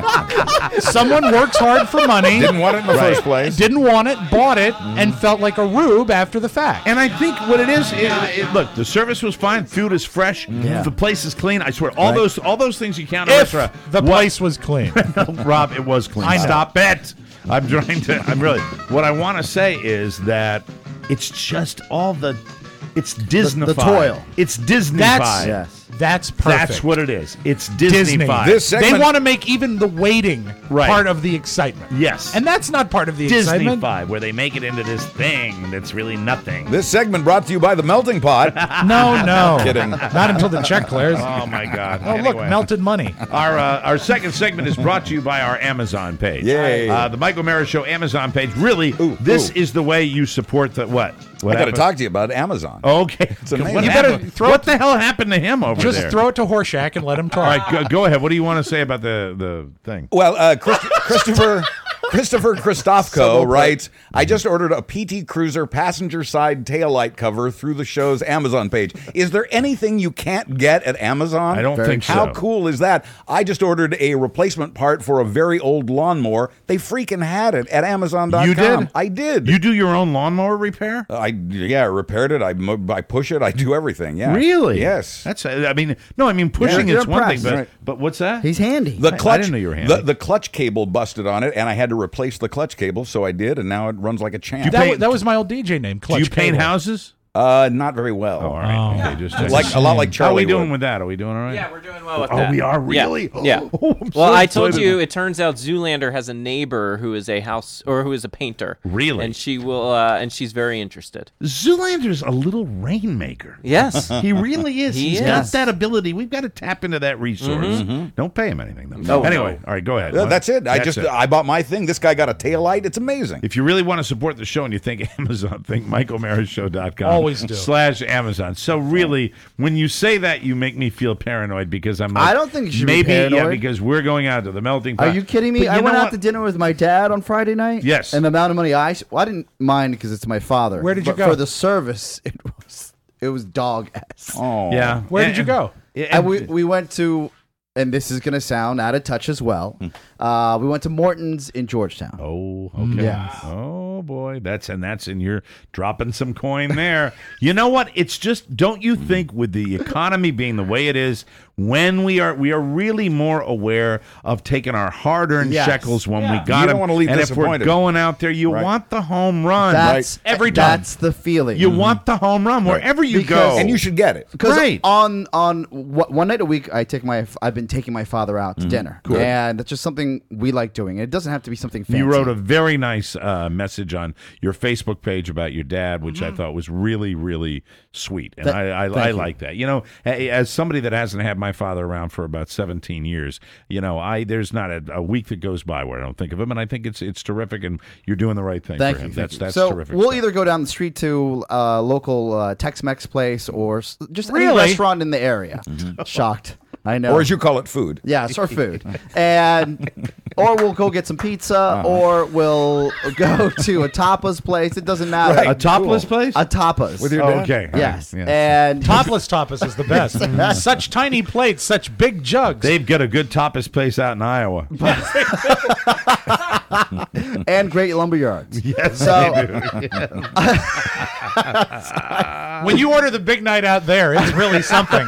someone works hard for money, Didn't want it in the first place. didn't want it, bought it, and felt like a rube after the fact. And I think what it is, it, it, look, the service was fine, food is fresh, Yeah. the place is clean. I swear, all Right. those all those things you count in a If restaurant. the What- place was clean. No, Rob, it was clean. I know. Stop it. I'm trying to. I'm really. What I want to say is that it's just all the. It's Disney. the toil. It's Disney. That's Yes. that's perfect. That's what it is. It's Disney. Disney. This They segment- want to make even the waiting Right. part of the excitement. Yes. And that's not part of the Disney excitement. Five, where they make it into this thing that's really nothing. This segment brought to you by the Melting Pot. No, no. Kidding. Not until the check clears. Oh my God! Oh, look, Anyway. melted money. Our uh, our second segment is brought to you by our Amazon page. Yay. Uh, the Michael Mara Show Amazon page. Really, Ooh, this ooh. is the way you support the what? What I got to happened? talk to you about Amazon. Okay. amazing. What You better happened? throw what it- the hell happened to him over Just there? throw it to Horshack and let him talk. All right, go, go ahead. What do you want to say about the, the thing? Well, uh, Chris, Christopher Christopher Christofko writes, I just ordered a P T Cruiser passenger side taillight cover through the show's Amazon page. Is there anything you can't get at Amazon? I don't Very think How so. cool is that? I just ordered a replacement part for a very old lawnmower. They freaking had it at Amazon dot com. You did? I did. You do your own lawnmower repair? I yeah, I repaired it. I mo- I push it. I do everything. Yeah. Really? Yes. That's. I mean, no. I mean, pushing you're is one thing, impressed. but Right. but what's that? He's handy. The I- I clutch, didn't know you were handy. The, the clutch cable busted on it, and I had to replace the clutch cable, so I did, and now it runs like a champ. that, paint- wa- that was my old D J name. do Clutch you paint Cable. houses? Uh, not very well. Oh, all right. Okay, just like a lot like How are we Charlie doing would. with that? Are we doing all right? Yeah, we're doing well with Oh, that. we are really. Yeah. yeah. Oh, I'm so well, I told excited. you. It turns out Zoolander has a neighbor who is a house or who is a painter. Really? And she will, uh, and she's very interested. Zoolander's a little rainmaker. Yes. He really is. He He's is. got that ability. We've got to tap into that resource. Mm-hmm. Don't pay him anything, though. No, anyway, no. all right, go ahead. Yeah, that's it. I That's just it. I bought my thing. This guy got a tail light. It's amazing. If you really want to support the show and you think Amazon, think Mike O'Mara Show dot com. Always do. Slash Amazon. So really, when you say that, you make me feel paranoid because I'm like, I don't think you should be maybe, yeah, paranoid. because we're going out to the melting pot. Are you kidding me? But you I went know out what? to dinner with my dad on Friday night. Yes. And the amount of money I s- well, I didn't mind because it's my father. Where did you But go? For the service, it was it was dog ass. Oh. Yeah. Where And- did you go? Yeah, And we we went to, and this is gonna sound out of touch as well. Uh, we went to Morton's in Georgetown. Oh, okay. Yes. Oh boy, that's and that's and you're dropping some coin there. You know what? It's just don't you think with the economy being the way it is, when we are we are really more aware of taking our hard-earned Yes. shekels when we You got don't them. wanna leave and if we're disappointed. going out there, you Right. want the home run. That's Every time. That's the feeling. You want the home run wherever you Because- go. And you should get it. Because Right. on on wh- one night a week, I take my. I've been been taking my father out to Mhm. dinner, Cool. and that's just something we like doing. It doesn't have to be something fancy. You wrote a very nice uh, message on your Facebook page about your dad, which I thought was really, really sweet, and Th- I, I, thank I you. like that. You know, a- as somebody that hasn't had my father around for about seventeen years, you know, I there's not a, a week that goes by where I don't think of him, and I think it's it's terrific, and you're doing the right thing Thank for you. him. thank That's you. that's so terrific. we'll stuff. either go down the street to a local uh, Tex-Mex place or s- just any Really? restaurant in the area. Shocked. I know. Or as you call it, food. Yeah, it's our food. And or we'll go get some pizza, Uh-huh. or we'll go to a tapas place. It doesn't matter. Right, A topless cool. place? A tapas. With your Oh, dad? okay. All Yes. right. Yes. And Topless tapas is the best. Such tiny plates, such big jugs. They've got a good tapas place out in Iowa. and great lumber yards. Yes, So- they do. When you order the big night out there, it's really something.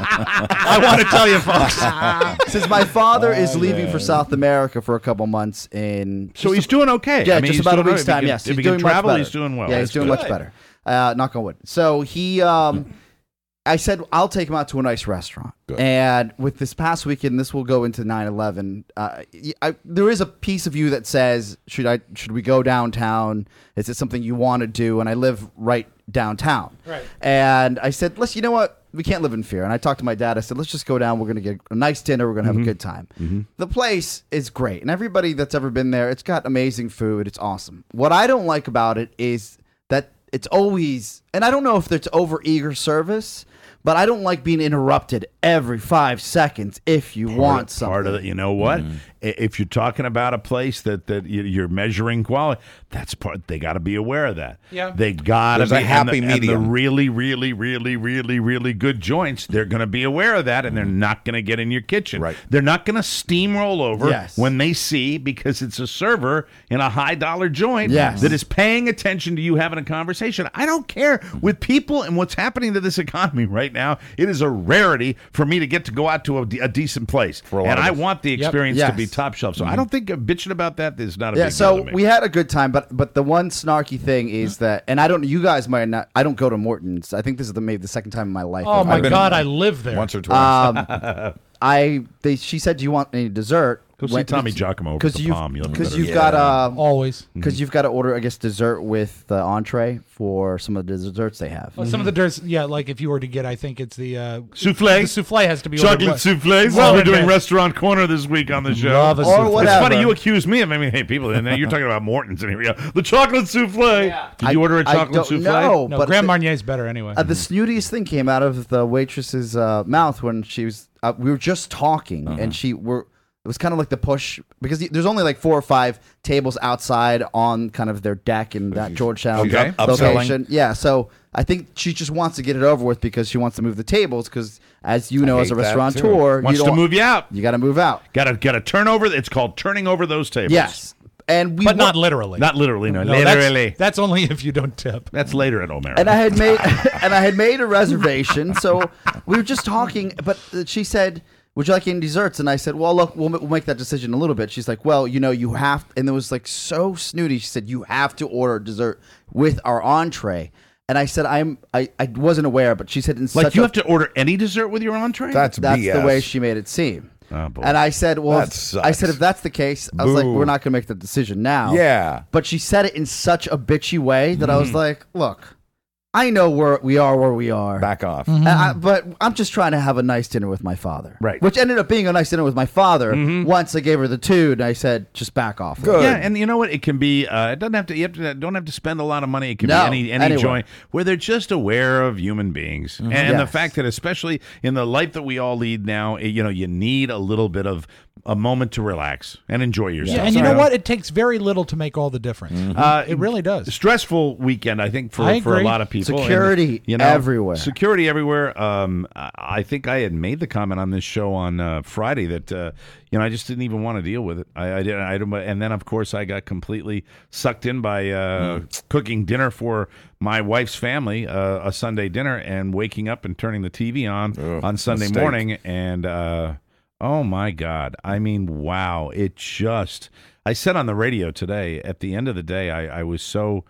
I want to tell you, folks. Since my father Oh, is leaving for South America for a couple months in So just he's doing okay. Yeah, I mean, just he's about a doing week's all right. If he time. can- Yes, if he's he can doing travel, much better. he's doing well. Yeah, That's he's doing good. much better. Uh, knock on wood. So he, um, I said I'll take him out to a nice restaurant. And with this past weekend, this will go into nine eleven. Uh, y- I, there is a piece of you that says, should I? Should we go downtown? Is it something you want to do? And I live right downtown. Right. And I said, let's. You know what? We can't live in fear. And I talked to my dad. I said, let's just go down. We're going to get a nice dinner. We're going to have a good time. The place is great. And everybody that's ever been there, it's got amazing food. It's awesome. What I don't like about it is that it's always, and I don't know if it's over eager service, but I don't like being interrupted every five seconds if you want something. Part of it, you know what? I- If you're talking about a place that that you- you're measuring quality, that's part. They got to be aware of that. Yeah. They got to There's be a happy and the, and the medium. really, really, really, really, really good joints. They're going to be aware of that, and they're not going to get in your kitchen. Right. They're not going to steamroll over Yes. when they see, because it's a server in a high dollar joint Yes. that is paying attention to you having a conversation. I don't care with people and what's happening to this economy right now. It is a rarity for me to get to go out to a, de- a decent place, a lot and of I us. want the Yep. experience to Yes. be top shelf. So I don't think uh, bitching about that is not a Yeah, big deal so to me. we had a good time, but but the one snarky thing is that, and I don't, you guys might not. I don't go to Morton's. I think this is the maybe the second time in my life. Oh I've my been- God, I live there. Once or twice. Um, I they she said, "Do you want any dessert?" Go see When- Tommy Giacomo over at because the you've Palm. You'll have a because better- you've got um Always. because you've got to order, I guess, dessert with the entree for some of the desserts they have. Well, some of the desserts, yeah, like if you were to get, I think it's the uh, Souffle? The souffle has to be Chocolate ordered- souffle. Well, We're doing yes. Restaurant Corner this week on the show. Love a Or souffle. whatever. It's funny you accuse me of. I mean, hey, people, and then you're talking about Morton's, and here we go. The chocolate souffle. Did you I- order a I chocolate don't souffle? know, No, but Grand the- Marnier's better anyway. Uh, the snootiest thing came out of the waitress's uh, mouth when she was. Uh, we were just talking, Uh-huh. and she were. It was kind of like the push because there's only like four or five tables outside on kind of their deck in that Georgetown Okay. location. Yeah, so I think she just wants to get it over with because she wants to move the tables. Because as you know, as a hate that, restaurateur, Wants you to don't- move you out. You got to move out. Got to got to turn over. It's called turning over those tables. Yes, and we but wa- not literally. Not literally. No, No, literally. That's, that's only if you don't tip. That's later at O'Mara. and I had made and I had made a reservation. So we were just talking, but she said, "Would you like any desserts?" And I said, "Well, look, we'll, we'll make that decision in a little bit." She's like, "Well, you know, you have," and it was like so snooty. She said, "You have to order dessert with our entree." And I said, "I'm I, I wasn't aware," but she said, "In like such you a, have to order any dessert with your entree. That's that's B S. the way she made it seem." Oh, boy. And I said, "Well, That if- sucks. I said if that's the case, I was like, Boo. we're not going to make the decision now." Yeah. But she said it in such a bitchy way that I Mm. was like, "Look, I know where we are where we are. Back off. And I, but I'm just trying to have a nice dinner with my father." Right. Which ended up being a nice dinner with my father. Once I gave her the two, and I said, "Just back off." Good. Yeah, and you know what? It can be. Uh, it doesn't have to. You have to, don't have to spend a lot of money. It can No, be any any anywhere. joint where they're just aware of human beings, and, and the Yes. fact that especially in the life that we all lead now, eh, you know, you need a little bit of a moment to relax and enjoy yourself. Yeah, and you know what? It takes very little to make all the difference. Uh, It really does. Stressful weekend, I think, for, I for a agree. lot of people. Security And, you know, everywhere. Security everywhere. Um, I I think I had made the comment on this show on uh, Friday that uh, you know I just didn't even want to deal with it. I, I didn't. I didn't. And then of course I got completely sucked in by uh, cooking dinner for my wife's family, uh, a Sunday dinner, and waking up and turning the T V on Ugh, on Sunday mistake. morning and. Uh, Oh my God. I mean, wow. It just, I said on the radio today, at the end of the day, I, I was so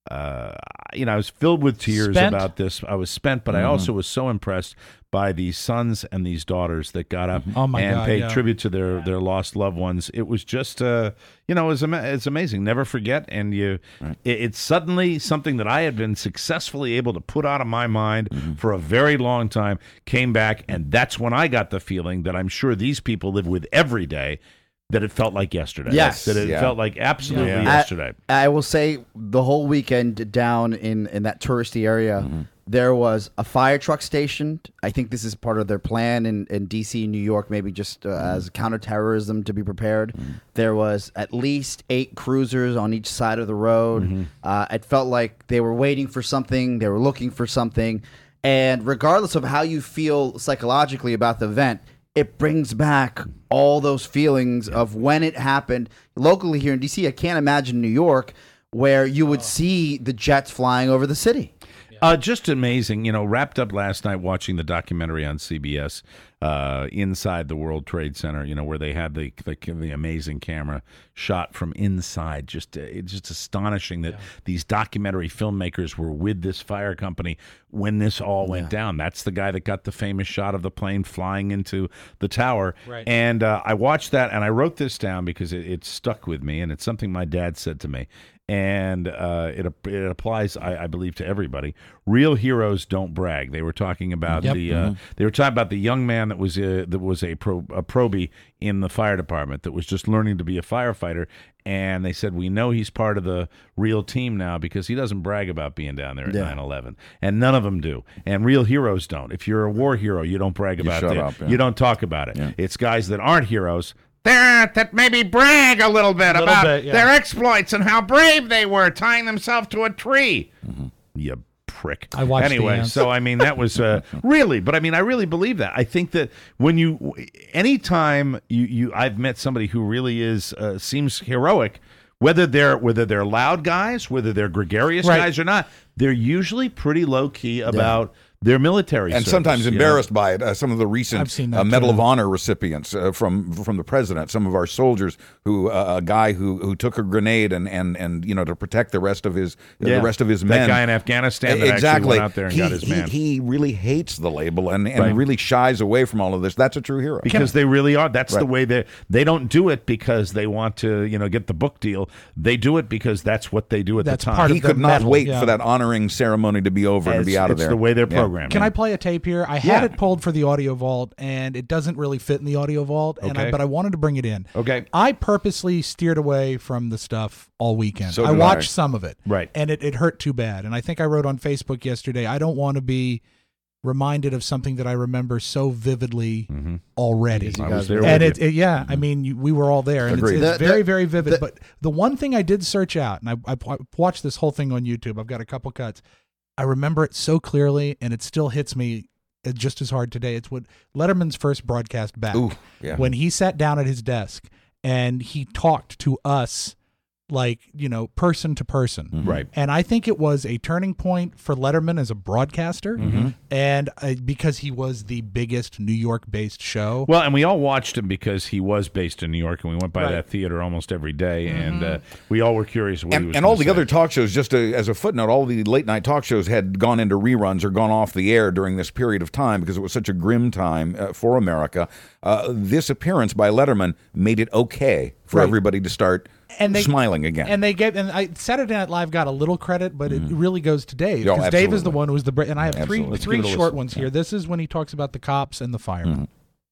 uh, you know, I was filled with tears Spent? about this. I was spent, but I Mhm. also was so impressed by these sons and these daughters that got up Oh, my and God, paid yeah. tribute to their, their lost loved ones. It was just, uh, you know, it was ama- it's amazing. Never forget. And you, it, it's suddenly something that I had been successfully able to put out of my mind for a very long time, came back, and that's when I got the feeling that I'm sure these people live with every day, that it felt like yesterday. Yes. That it Yeah. felt like absolutely I- yesterday. I, will say the whole weekend down in, in that touristy area, Mm-hmm. there was a fire truck stationed. I think this is part of their plan in, in D C, New York, maybe just uh, Mm-hmm. as counterterrorism to be prepared. There was at least eight cruisers on each side of the road. Mm-hmm. Uh, it felt like they were waiting for something, they were looking for something. And regardless of how you feel psychologically about the event, it brings back all those feelings of when it happened. Locally here in D C, I can't imagine New York where you would see the jets flying over the city. Uh, just amazing. You know, wrapped up last night watching the documentary on C B S, uh, inside the World Trade Center, you know, where they had the the, the amazing camera shot from inside. Just uh, it's just astonishing that these documentary filmmakers were with this fire company when this all went down. That's the guy that got the famous shot of the plane flying into the tower. Right. And uh, I watched that, and I wrote this down because it, it stuck with me, and it's something my dad said to me. And uh, it it applies, I, I believe, to everybody. Real heroes don't brag. They were talking about Yep. the uh, Mhm. they were talking about the young man that was a, that was a pro, a probie in the fire department that was just learning to be a firefighter. And they said, we know he's part of the real team now because he doesn't brag about being down there at Yeah. nine eleven. And none of them do. And real heroes don't. If you're a war hero, you don't brag about shut it. up, yeah. You don't talk about it. Yeah. It's guys that aren't heroes They're, that maybe brag a little bit Little about bit, yeah. their exploits and how brave they were tying themselves to a tree. Mm-hmm. You prick. I watched the Anyway, ants. so I mean, that was uh, really, but I mean, I really believe that. I think that when you, anytime you, you I've met somebody who really is, uh, seems heroic, whether they're whether they're loud guys, whether they're gregarious Right. guys or not, they're usually pretty low key about their military and service, sometimes you know? embarrassed by it. Uh, some of the I've recent seen that uh, Medal too. of Honor recipients uh, from from the president, some of our soldiers who uh, a guy who who took a grenade and and and you know to protect the rest of his Yeah. the rest of his That men. guy in Afghanistan that actually exactly went out there and he, got his he, man. He really hates the label and and Right. really shies away from all of this. That's a true hero Because they really are. That's the Right. way they they don't do it because they want to, you know, get the book deal. They do it because that's what they do at That's the time. part of he the could not medal, wait yeah. for that honoring ceremony to be over and to It's, be out of it's there. the way they're Yeah. programmed. Can I play a tape here? I Yeah. had it pulled for the audio vault, and it doesn't really fit in the audio vault. And I, Okay. but I wanted to bring it in. Okay. I purposely steered away from the stuff all weekend. So I did watched I. some of it, Right. and it, it hurt too bad. And I think I wrote on Facebook yesterday, I don't want to be reminded of something that I remember so vividly already. I was there And with it, it, yeah, I mean, you, we were all there, and it's, Agreed. it's The- very, the- very vivid. the- but the one thing I did search out, and I, I, I watched this whole thing on YouTube. I've got a couple cuts. I remember it so clearly, and it still hits me uh, just as hard today. It's what Letterman's first broadcast back, Ooh, yeah. when he sat down at his desk and he talked to us like, you know, person to person. Right. And I think it was a turning point for Letterman as a broadcaster, and uh, because he was the biggest New York-based show. Well, and we all watched him because he was based in New York, and we went by Right. that theater almost every day, and uh, we all were curious what he And, was and all gonna the say. other talk shows, just to, as a footnote, all the late night talk shows had gone into reruns or gone off the air during this period of time because it was such a grim time uh, for America. Uh, this appearance by Letterman made it okay for Right. everybody to start And they, smiling again. And they gave, and I, Saturday Night Live got a little credit, but it really goes to Dave, Oh, because Dave is the absolutely. one who was the. br- And I have Absolutely. three Let's three give it a short listen. ones here. This is when he talks about the cops and the firemen.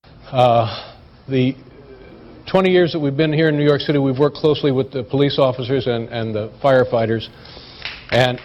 Uh, the twenty years that we've been here in New York City, we've worked closely with the police officers and, and the firefighters. And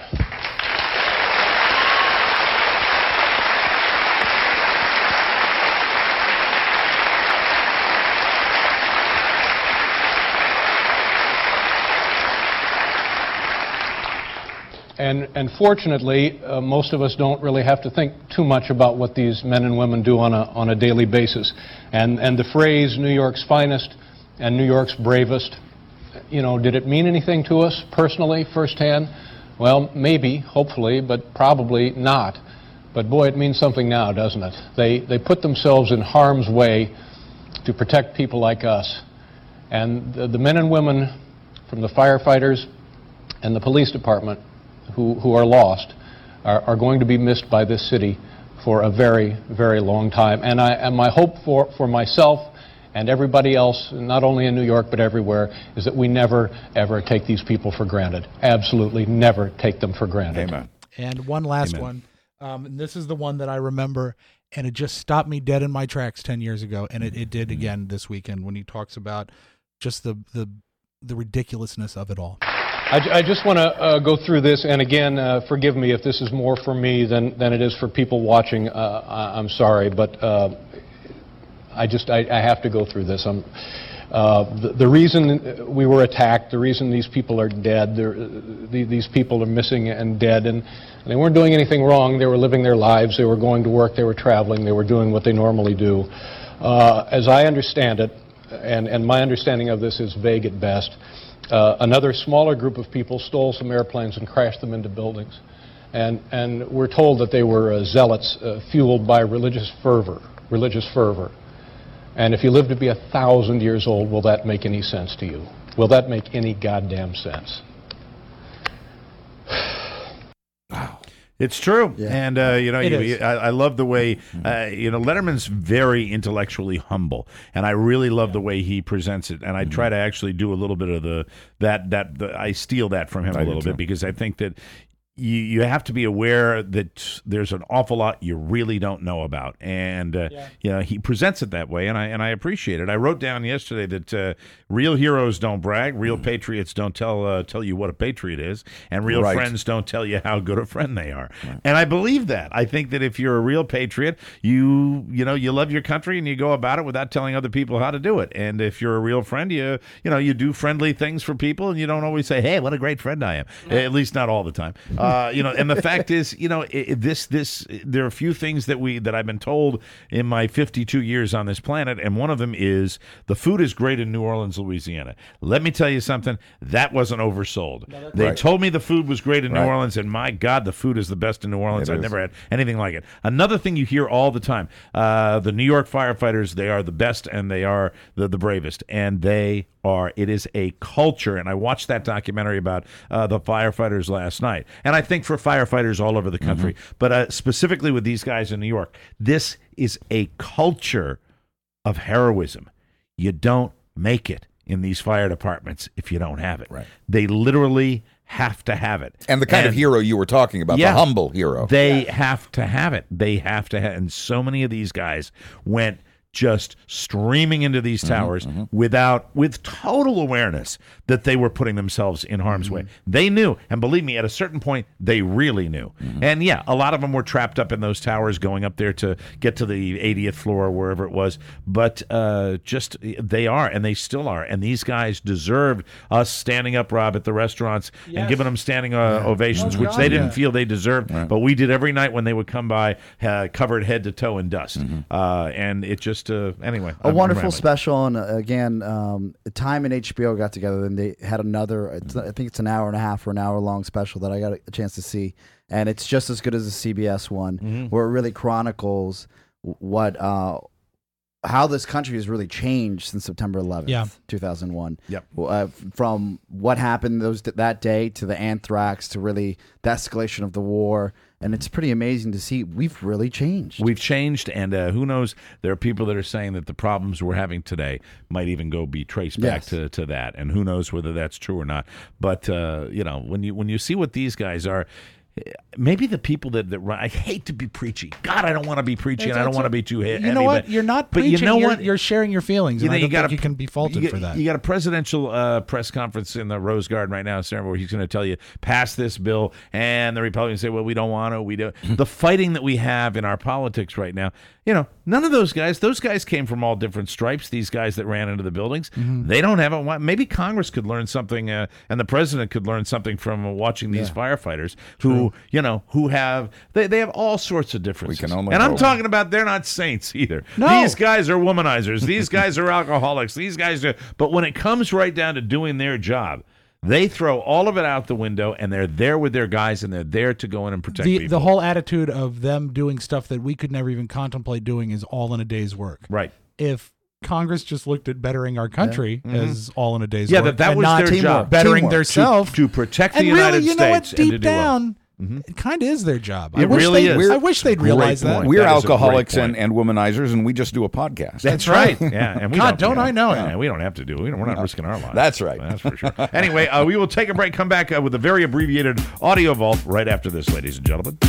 And, and fortunately, uh, most of us don't really have to think too much about what these men and women do on a, on a daily basis. And, and the phrase New York's finest and New York's bravest, you know, did it mean anything to us personally, firsthand? Well, maybe, hopefully, but probably not. But boy, it means something now, doesn't it? They, they put themselves in harm's way to protect people like us. And the, the men and women from the firefighters and the police department who, who are lost are, are going to be missed by this city for a very, very long time. And, I, and my hope for, for myself and everybody else, not only in New York but everywhere, is that we never, ever take these people for granted. Absolutely never take them for granted. Amen. And one last Amen. one. Um, and this is the one that I remember, and it just stopped me dead in my tracks ten years ago, and it, it did again this weekend when he talks about just the the, the ridiculousness of it all. I, I just want to uh, go through this, and again, uh, forgive me if this is more for me than, than it is for people watching. Uh, I, I'm sorry, but uh, I just I, I have to go through this. I'm, uh, the, the reason we were attacked, the reason these people are dead, the, these people are missing and dead, and they weren't doing anything wrong. They were living their lives. They were going to work. They were traveling. They were doing what they normally do. Uh, as I understand it, and, and my understanding of this is vague at best, uh, another smaller group of people stole some airplanes and crashed them into buildings. And, and we're told that they were uh, zealots uh, fueled by religious fervor, religious fervor. And if you live to be a thousand years old, will that make any sense to you? Will that make any goddamn sense? It's true, Yeah. and uh, you know, It you, is. I, I love the way uh, you know Letterman's very intellectually humble, and I really love the way he presents it. And I try to actually do a little bit of the that that the, I steal that from him I a do little too. bit because I think that. You, you have to be aware that there's an awful lot you really don't know about, and uh, you know he presents it that way, and I and I appreciate it. I wrote down yesterday that uh, real heroes don't brag, real patriots don't tell uh, tell you what a patriot is, and real Right. friends don't tell you how good a friend they are. And I believe that. I think that if you're a real patriot, you you know you love your country and you go about it without telling other people how to do it. And if you're a real friend, you you know you do friendly things for people, and you don't always say, "Hey, what a great friend I am." At least not all the time. Uh, you know, and the fact is, you know, it, it- this this there are a few things that we that I've been told in my fifty-two years on this planet, and one of them is the food is great in New Orleans, Louisiana. Let me tell you something, that wasn't oversold. They Right. told me the food was great in New Right. Orleans, and my God, the food is the best in New Orleans. It I've is. never had anything like it. Another thing you hear all the time, uh, the New York firefighters, they are the best and they are the, the bravest, and they are. It is a culture, and I watched that documentary about uh, the firefighters last night, and I think for firefighters all over the country, but uh, specifically with these guys in New York, this is a culture of heroism. You don't make it in these fire departments if you don't have it. Right. They literally have to have it. And the kind of hero you were talking about, Yeah. the humble hero. They have to have it. They have to have, and so many of these guys went just streaming into these towers without, with total awareness that they were putting themselves in harm's way. They knew, and believe me, at a certain point, they really knew. And yeah, a lot of them were trapped up in those towers, going up there to get to the eightieth floor or wherever it was. But uh, just they are, and they still are. And these guys deserved us standing up, Rob, at the restaurants and Yes. giving them standing uh, ovations, Oh, which God, they didn't yeah. feel they deserved. But we did every night when they would come by, uh, covered head to toe in dust. Uh, and it just, uh, anyway. A I'm- I'm wonderful rambling. special, and uh, again, um, Time and H B O got together, and they had another. It's, I think it's an hour and a half or an hour long special that I got a chance to see, and it's just as good as the C B S one, Mm-hmm. where it really chronicles what uh, how this country has really changed since September eleventh, Yeah. two thousand one. Yep. Uh, from what happened those that day to the anthrax to really the escalation of the war, and it's pretty amazing to see we've really changed. We've changed, and uh, who knows? There are people that are saying that the problems we're having today might even go be traced back Yes. to, to that, and who knows whether that's true or not. But uh, you know, when you when you see what these guys are. Maybe the people that, that run, I hate to be preachy. God, I don't want to be preachy, and I don't want to be too he- heavy. You know what? But, You're not but preaching. you know you're, what? You're sharing your feelings. You and know, I you don't got think you can be faulted you, for that. You got a presidential uh, press conference in the Rose Garden right now, Sarah, where he's going to tell you, pass this bill, and the Republicans say, well, we don't want to. We do. The fighting that we have in our politics right now, you know, none of those guys, those guys came from all different stripes, these guys that ran into the buildings. They don't have it. Maybe Congress could learn something, uh, and the president could learn something from uh, watching these Yeah. firefighters who, you know, who have, they, they have all sorts of differences. can only and I'm hope. talking about, they're not saints either. No. These guys are womanizers. These guys are alcoholics. These guys are, but when it comes right down to doing their job, they throw all of it out the window, and they're there with their guys, and they're there to go in and protect the people. the whole attitude of them doing stuff that we could never even contemplate doing is all in a day's work. Right. If Congress just looked at bettering our country Yeah. Mhm. as all in a day's Yeah, work. that, that and was not their teamwork. job. Bettering Teamwork. theirself. To, to protect the and United really, you States know what? and to Deep do well. down, it kind of is their job. I It wish really they, is. I wish they'd realize that. We're That is a great alcoholics point. and, and womanizers, and we just do a podcast. That's right. Yeah, and we God, don't yeah, I know it. yeah, we don't have to do it. We don't, we're not risking our lives. That's right. That's for sure. Anyway, uh, we will take a break, come back uh, with a very abbreviated audio vault right after this, ladies and gentlemen.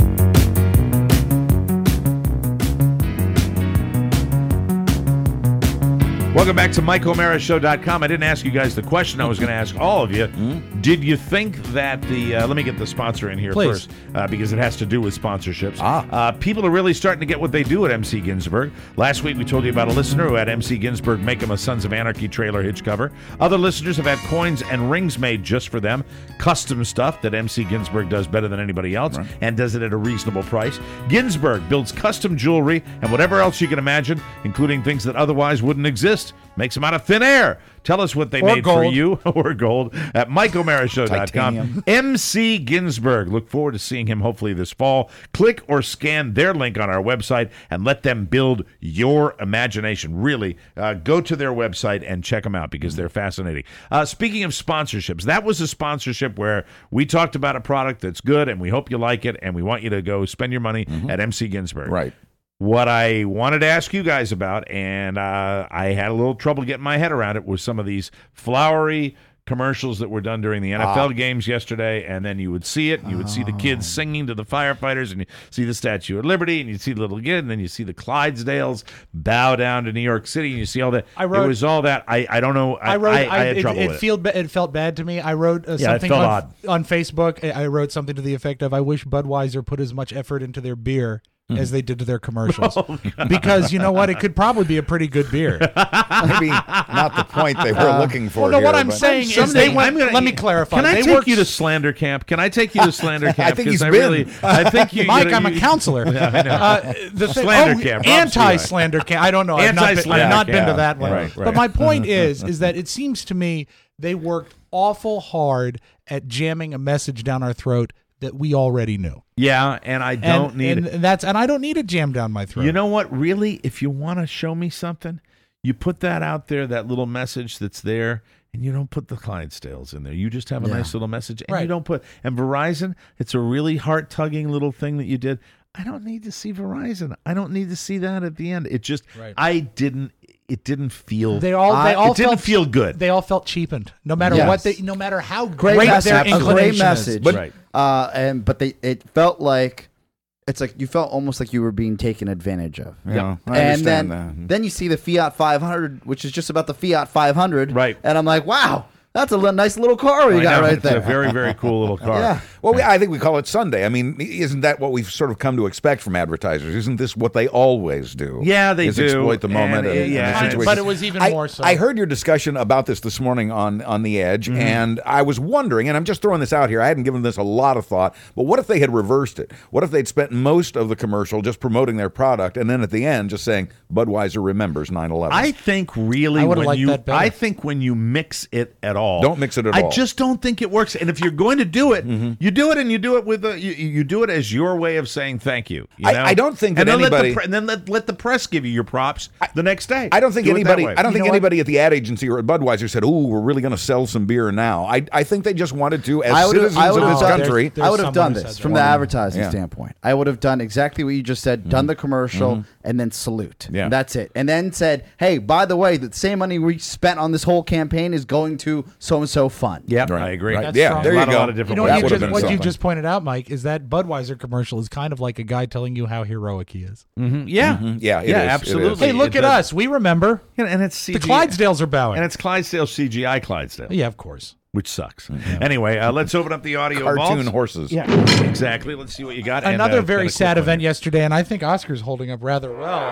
Welcome back to Mike O'Mara Show dot com. I didn't ask you guys the question I was going to ask all of you. Mm-hmm. Did you think that the... Uh, let me get the sponsor in here Please. first, uh, because it has to do with sponsorships. Ah. Uh, people are really starting to get what they do at M C Ginsburg. Last week we told you about a listener who had M C Ginsburg make him a Sons of Anarchy trailer hitch cover. Other listeners have had coins and rings made just for them. Custom stuff that M C Ginsburg does better than anybody else, right, and does it at a reasonable price. Ginsburg builds custom jewelry and whatever else you can imagine, including things that otherwise wouldn't exist. Makes them out of thin air. Tell us what they Or made for gold. you, or gold, at Mike O'Mara Show dot com. Titanium. M C Ginsburg. Look forward to seeing him hopefully this fall. Click or scan their link on our website and let them build your imagination. Really, uh, go to their website and check them out because they're fascinating. Uh, speaking of sponsorships, that was a sponsorship where we talked about a product that's good and we hope you like it and we want you to go spend your money Mm-hmm. at M C Ginsburg. Right. What I wanted to ask you guys about, and uh, I had a little trouble getting my head around it, was some of these flowery commercials that were done during the N F L Ah. games yesterday, and then you would see it, and you would see the kids singing to the firefighters, and you see the Statue of Liberty, and you see the little kid, and then you see the Clydesdales bow down to New York City, and you see all that. I wrote- it was all that. I, I don't know. I, I wrote. I, I had it, trouble it, with it. feel, ba- it felt bad to me. I wrote uh, Yeah, it something felt on, odd. on Facebook. I I wrote something to the effect of, "I wish Budweiser put as much effort into their beer as they did to their commercials," Oh, because you know what, it could probably be a pretty good beer. Maybe not the point they were Uh, looking for. well, no, here, what I'm but- saying is Someday they went. I'm gonna- let me clarify. Can I they take worked you to s- slander camp? Can I take you to slander camp? I think 'Cause he's I been. really, I think you, Mike, you know, I'm a you- counselor. Yeah, I know. Uh, the thing, Slander oh, camp, Rob anti-slander camp. I don't know. I've not been, Anti-slander I've not been to camp. that one. Right, right. But my point is, is that it seems to me they worked awful hard at jamming a message down our throat that we already knew. Yeah, and I don't and, need and it. that's and I don't need it jammed down my throat. You know what? Really, if you want to show me something, you put that out there, that little message that's there, and you don't put the Clydesdales in there. You just have a Yeah. nice little message, and you Right. don't put. And Verizon, it's a really heart tugging little thing that you did. I don't need to see Verizon. I don't need to see that at the end. It just, Right. I didn't. It didn't feel. They all they all it didn't felt, feel good. They all felt cheapened, no matter Yes. what they, no matter how Great, great, message, their a great inclination message, is. but Right. uh, and but they it felt like it's like you felt almost like you were being taken advantage of. Yeah, I and then understand that. then you see the Fiat five hundred, which is just about the Fiat five hundred, Right. And I'm like, wow, that's a li- nice little car you I got know, right it's there. a very, very cool little car. Yeah. Well, we, I think we call it Sunday. I mean, isn't that what we've sort of come to expect from advertisers? Isn't this what they always do? Yeah, they is do. exploit the moment. And, and, yeah, and the Kind of, situation. but it was even I, more so. I heard your discussion about this this morning on on the Edge, Mm-hmm. and I was wondering, and I'm just throwing this out here. I hadn't given this a lot of thought, but what if they had reversed it? What if they'd spent most of the commercial just promoting their product, and then at the end just saying Budweiser remembers nine eleven? I think really I would've when liked you, that better. I think when you mix it at all, Don't mix it at I all. just don't think it works. And if you're going to do it, you do it, and you do it with a, you, you do it as your way of saying thank you. you I- know? I don't think and that then let the anybody- pre- and then let, let the press give you your props the next day. I don't think Do it that anybody. way. I don't You think know what? anybody at the ad agency or at Budweiser said, "Oh, we're really going to sell some beer now." I, I think they just wanted to, as I would've- citizens I of would've this done- country. There's I would have someone done who this said from that. the advertising Yeah. standpoint. I would have done exactly what you just said, done the commercial, and then salute. Yeah. That's it. And then said, hey, by the way, the same money we spent on this whole campaign is going to so-and-so fund. Yeah, Right, I agree. right. That's Yeah, strong. there a you lot, go. A lot of You different know ways. what, That you would've just, been what you something. just pointed out, Mike, is that Budweiser commercial is kind of like a guy telling you how heroic he is. Mhm. Yeah, Mhm. Yeah, it yeah, is. It absolutely. is. Hey, look It at does. us. We remember. Yeah, and it's C G I. The Clydesdales are bowing. and it's Clydesdale C G I Clydesdale. Yeah, of course. Which sucks. Anyway, uh, let's open up the audio Cartoon vaults. horses. Yeah, exactly. Let's see what you got. And, Another uh, very got a sad quick one event here. yesterday, and I think Oscar's holding up rather well.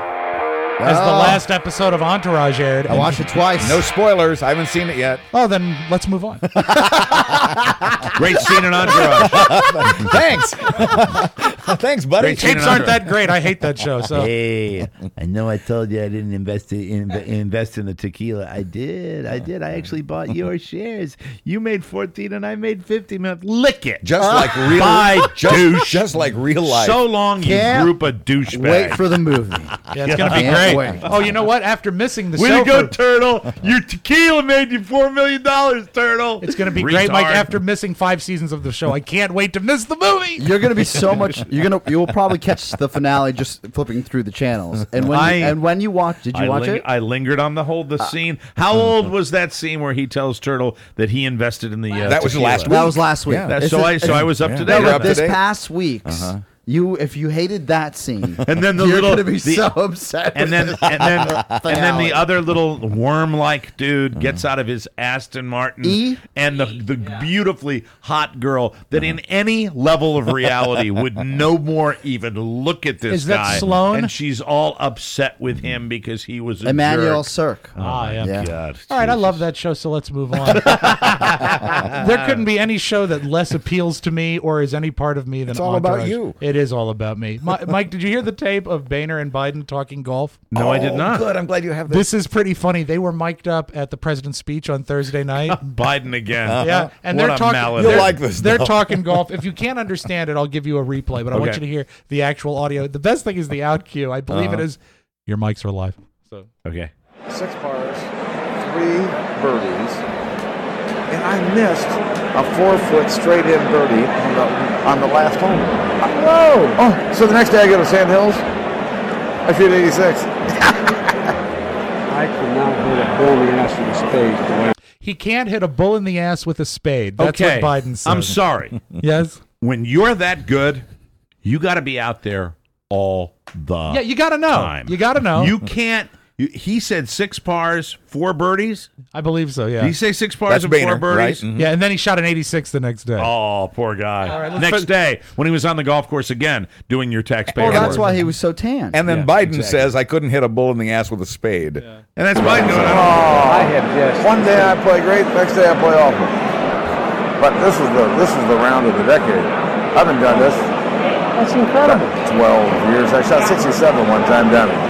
As the Oh. last episode of Entourage aired. I watched it twice. No spoilers. I haven't seen it yet. Oh, then let's move on. Great scene in Entourage. Thanks. Thanks, buddy. Tapes aren't that great. I hate that show. So Hey, I know I told you I didn't invest in, invest in the tequila. I did. I did. I actually bought your shares. You made fourteen and I made fifty. Man, lick it. Just like real Bye, just, douche. just like real life. So long, you Can't group of douchebags. Wait for the movie. yeah, it's gonna be Can't great. wait. Oh, you know what? After missing the Way show, to go, for- Turtle. Your tequila made you four million dollars, Turtle. it's gonna be great, Mike. Retard. After missing five seasons of the show, I can't wait to miss the movie. You're gonna be so much. You're gonna. You will probably catch the finale just flipping through the channels. And when I- you, and when you watch, did you I watch ling- it? I lingered on the whole the scene. How old was that scene where he tells Turtle that he invested in the? Uh, That was tequila? last That was last week. Yeah. That- It's so a- I so I was up yeah. to No, date. You're No, up but to this date? past week's, Uh-huh. you if you hated that scene, And then the you're little, gonna be the- so upset. and then with and then and then finale. the other little worm-like dude gets out of his Aston Martin, E? and the the beautifully hot girl that in any level of reality would no more even look at this Is that guy. Sloane? And she's all upset with him because he was a Emmanuel jerk. Cirque. Ah, yeah. Yeah. God, All right, I Jesus. love that show, so let's move on. There couldn't be any show that less appeals to me or is any part of me than It's all about Entourage. you. It is all about me. Mi- Mike, did you hear the tape of Boehner and Biden talking golf? No, I did Oh, not. Good. I'm glad you have this. This is pretty funny. They were mic'd up at the president's speech on Thursday night. Biden again. Yeah, and What they're a talking. malady. They're, You'll like this, They're though. talking golf. If you can't understand it, I'll give you a replay. But I want Okay. you to hear the actual audio. The best thing is the out cue. I believe Uh-huh. it is. Your mics are live. So Okay. Six pars, three birdies, and I missed a four-foot straight-in birdie on the on the last hole. Whoa! Oh, so the next day I go to Sand Hills. I shoot eighty-six. I could not hit a bull in the ass with a spade. the way- he can't hit a bull in the ass with a spade. That's okay. what Biden said. I'm sorry. Yes. When you're that good, you got to be out there all the Yeah, you got to know. time. You got to know. You can't. You, he said six pars, four birdies. I believe so. Yeah. Did he say six pars That's and Boehner, four birdies? right? Mhm. Yeah, and then he shot an eighty-six the next day. Oh, poor guy. All right, let's Next put- day, when he was on the golf course again, doing your taxpayer Oh, that's work. why he was so tan. And then Yeah, Biden exactly. says I couldn't hit a bull in the ass with a spade. And that's Biden going, Oh, I have just. one day I play great, next day I play awful. But this is the this is the round of the decade. I haven't done this. That's incredible. Twelve years. I shot sixty-seven one time down it.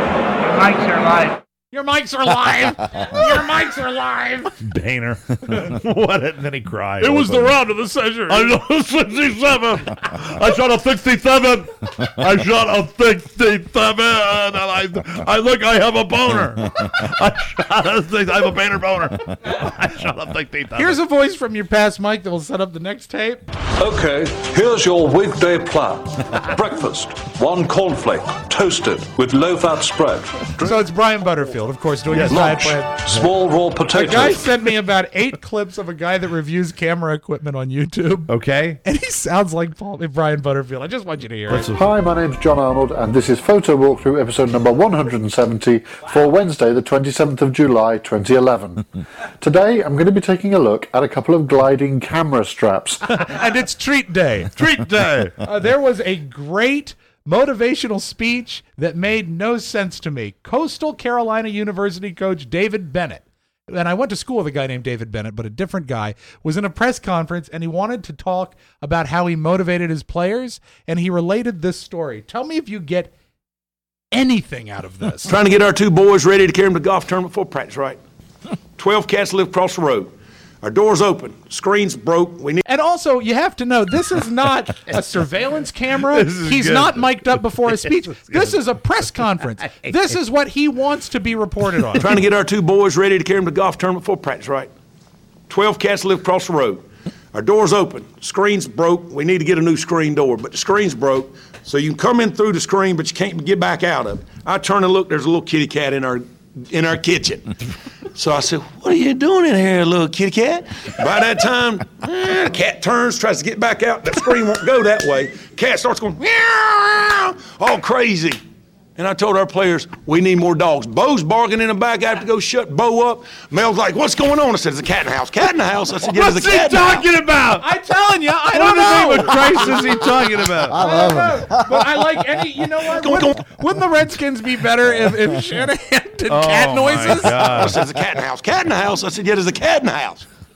Mics are live. Your mics are live. Your mics are live. Boehner. What? A, and then he cried. It was the round of the century. I shot a sixty-seven. I shot a sixty-seven. I shot a sixty-seven. And I, I look, I have a boner. I shot a six, I have a Boehner boner. I shot a sixty-seven. Here's a voice from your past mic that will set up the next tape. Okay, here's your weekday plan. Breakfast, one cornflake, toasted with low-fat spread. So it's Brian Butterfield, of course, doing his diet Lunch, plan. small raw A guy potatoes. sent me about eight clips of a guy that reviews camera equipment on YouTube. Okay. And he sounds like Paul, Brian Butterfield. I just want you to hear it. Hi, my name's John Arnold, and this is Photo Walkthrough episode number one hundred seventy for Wednesday, the twenty-seventh of July, twenty eleven. Today, I'm going to be taking a look at a couple of gliding camera straps. And it's treat day. Treat day. Uh, there was a great motivational speech that made no sense to me. Coastal Carolina University coach David Bennett, and I went to school with a guy named David Bennett, but a different guy, was in a press conference and he wanted to talk about how he motivated his players, and he related this story. Tell me if you get anything out of this. Trying to get our two boys ready to carry them to the golf tournament before practice, right? Twelve cats live across the road. Our door's open. Screen's broke. We need. And also, you have to know, this is not a surveillance camera. This is He's good. not mic'd up before his speech. This is a press conference. This is what he wants to be reported on. Trying to get our two boys ready to carry them to the golf tournament before practice, right? Twelve cats live across the road. Our door's open. Screen's broke. We need to get a new screen door, but the screen's broke. So you can come in through the screen, but you can't get back out of it. I turn and look. There's a little kitty cat in our in our kitchen. So I said, "What are you doing in here, little kitty cat?" By that time, eh, the cat turns, tries to get back out. The screen won't go that way. Cat starts going meow, all crazy. And I told our players, we need more dogs. Bo's barking in the back. I have to go shut Bo up. Mel's like, "What's going on?" I said, "There's a cat in the house." Cat in the house? I said, "Yeah, there's a What's he cat in the house." talking about? I'm telling you, I What don't in the know. name of Christ is he talking about? I love him. But I like any, you know what? Wouldn't, wouldn't the Redskins be better if, if Shanahan did Oh, cat my noises? God. I said, "There's a cat in the house." Cat in the house? I said, "Yeah, there's a cat in the house."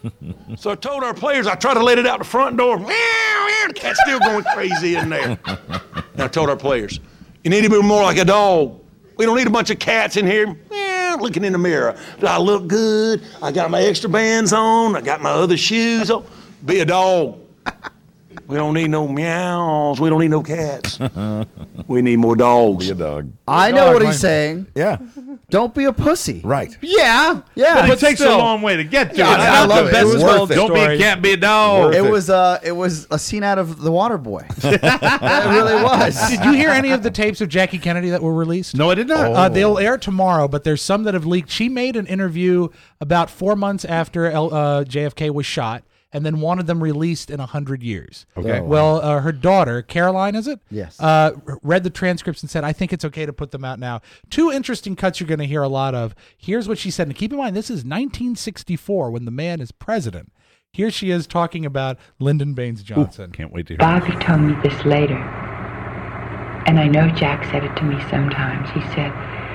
So I told our players, I tried to let it out the front door. Meow, meow, the cat's still going crazy in there. And I told our players, you need to be more like a dog. We don't need a bunch of cats in here meow, looking in the mirror. Do I look good? I got my extra bands on. I got my other shoes on. Be a dog. We don't need no meows. We don't need no cats. We need more dogs. Be a dog. I know what he's saying. Yeah. Don't be a pussy. Right. Yeah. Yeah. But it takes a long way to get to Yeah, it. I- I love it. It was worth it. Don't be a cat, be a dog. It was uh, it was a scene out of The Water Boy. It really was. Did you hear any of the tapes of Jackie Kennedy that were released? No, I did not. Uh, they'll air tomorrow, but there's some that have leaked. She made an interview about four months after L, uh, J F K was shot, and then wanted them released in a hundred years. Okay. Oh, well, uh, her daughter, Caroline, is it? Yes. Uh, read the transcripts and said, I think it's okay to put them out now. Two interesting cuts you're going to hear a lot of. Here's what she said. And keep in mind, this is nineteen sixty-four when the man is president. Here she is talking about Lyndon Baines Johnson. Ooh, can't wait to hear Bobby told me this later. And I know Jack said it to me sometimes. He said,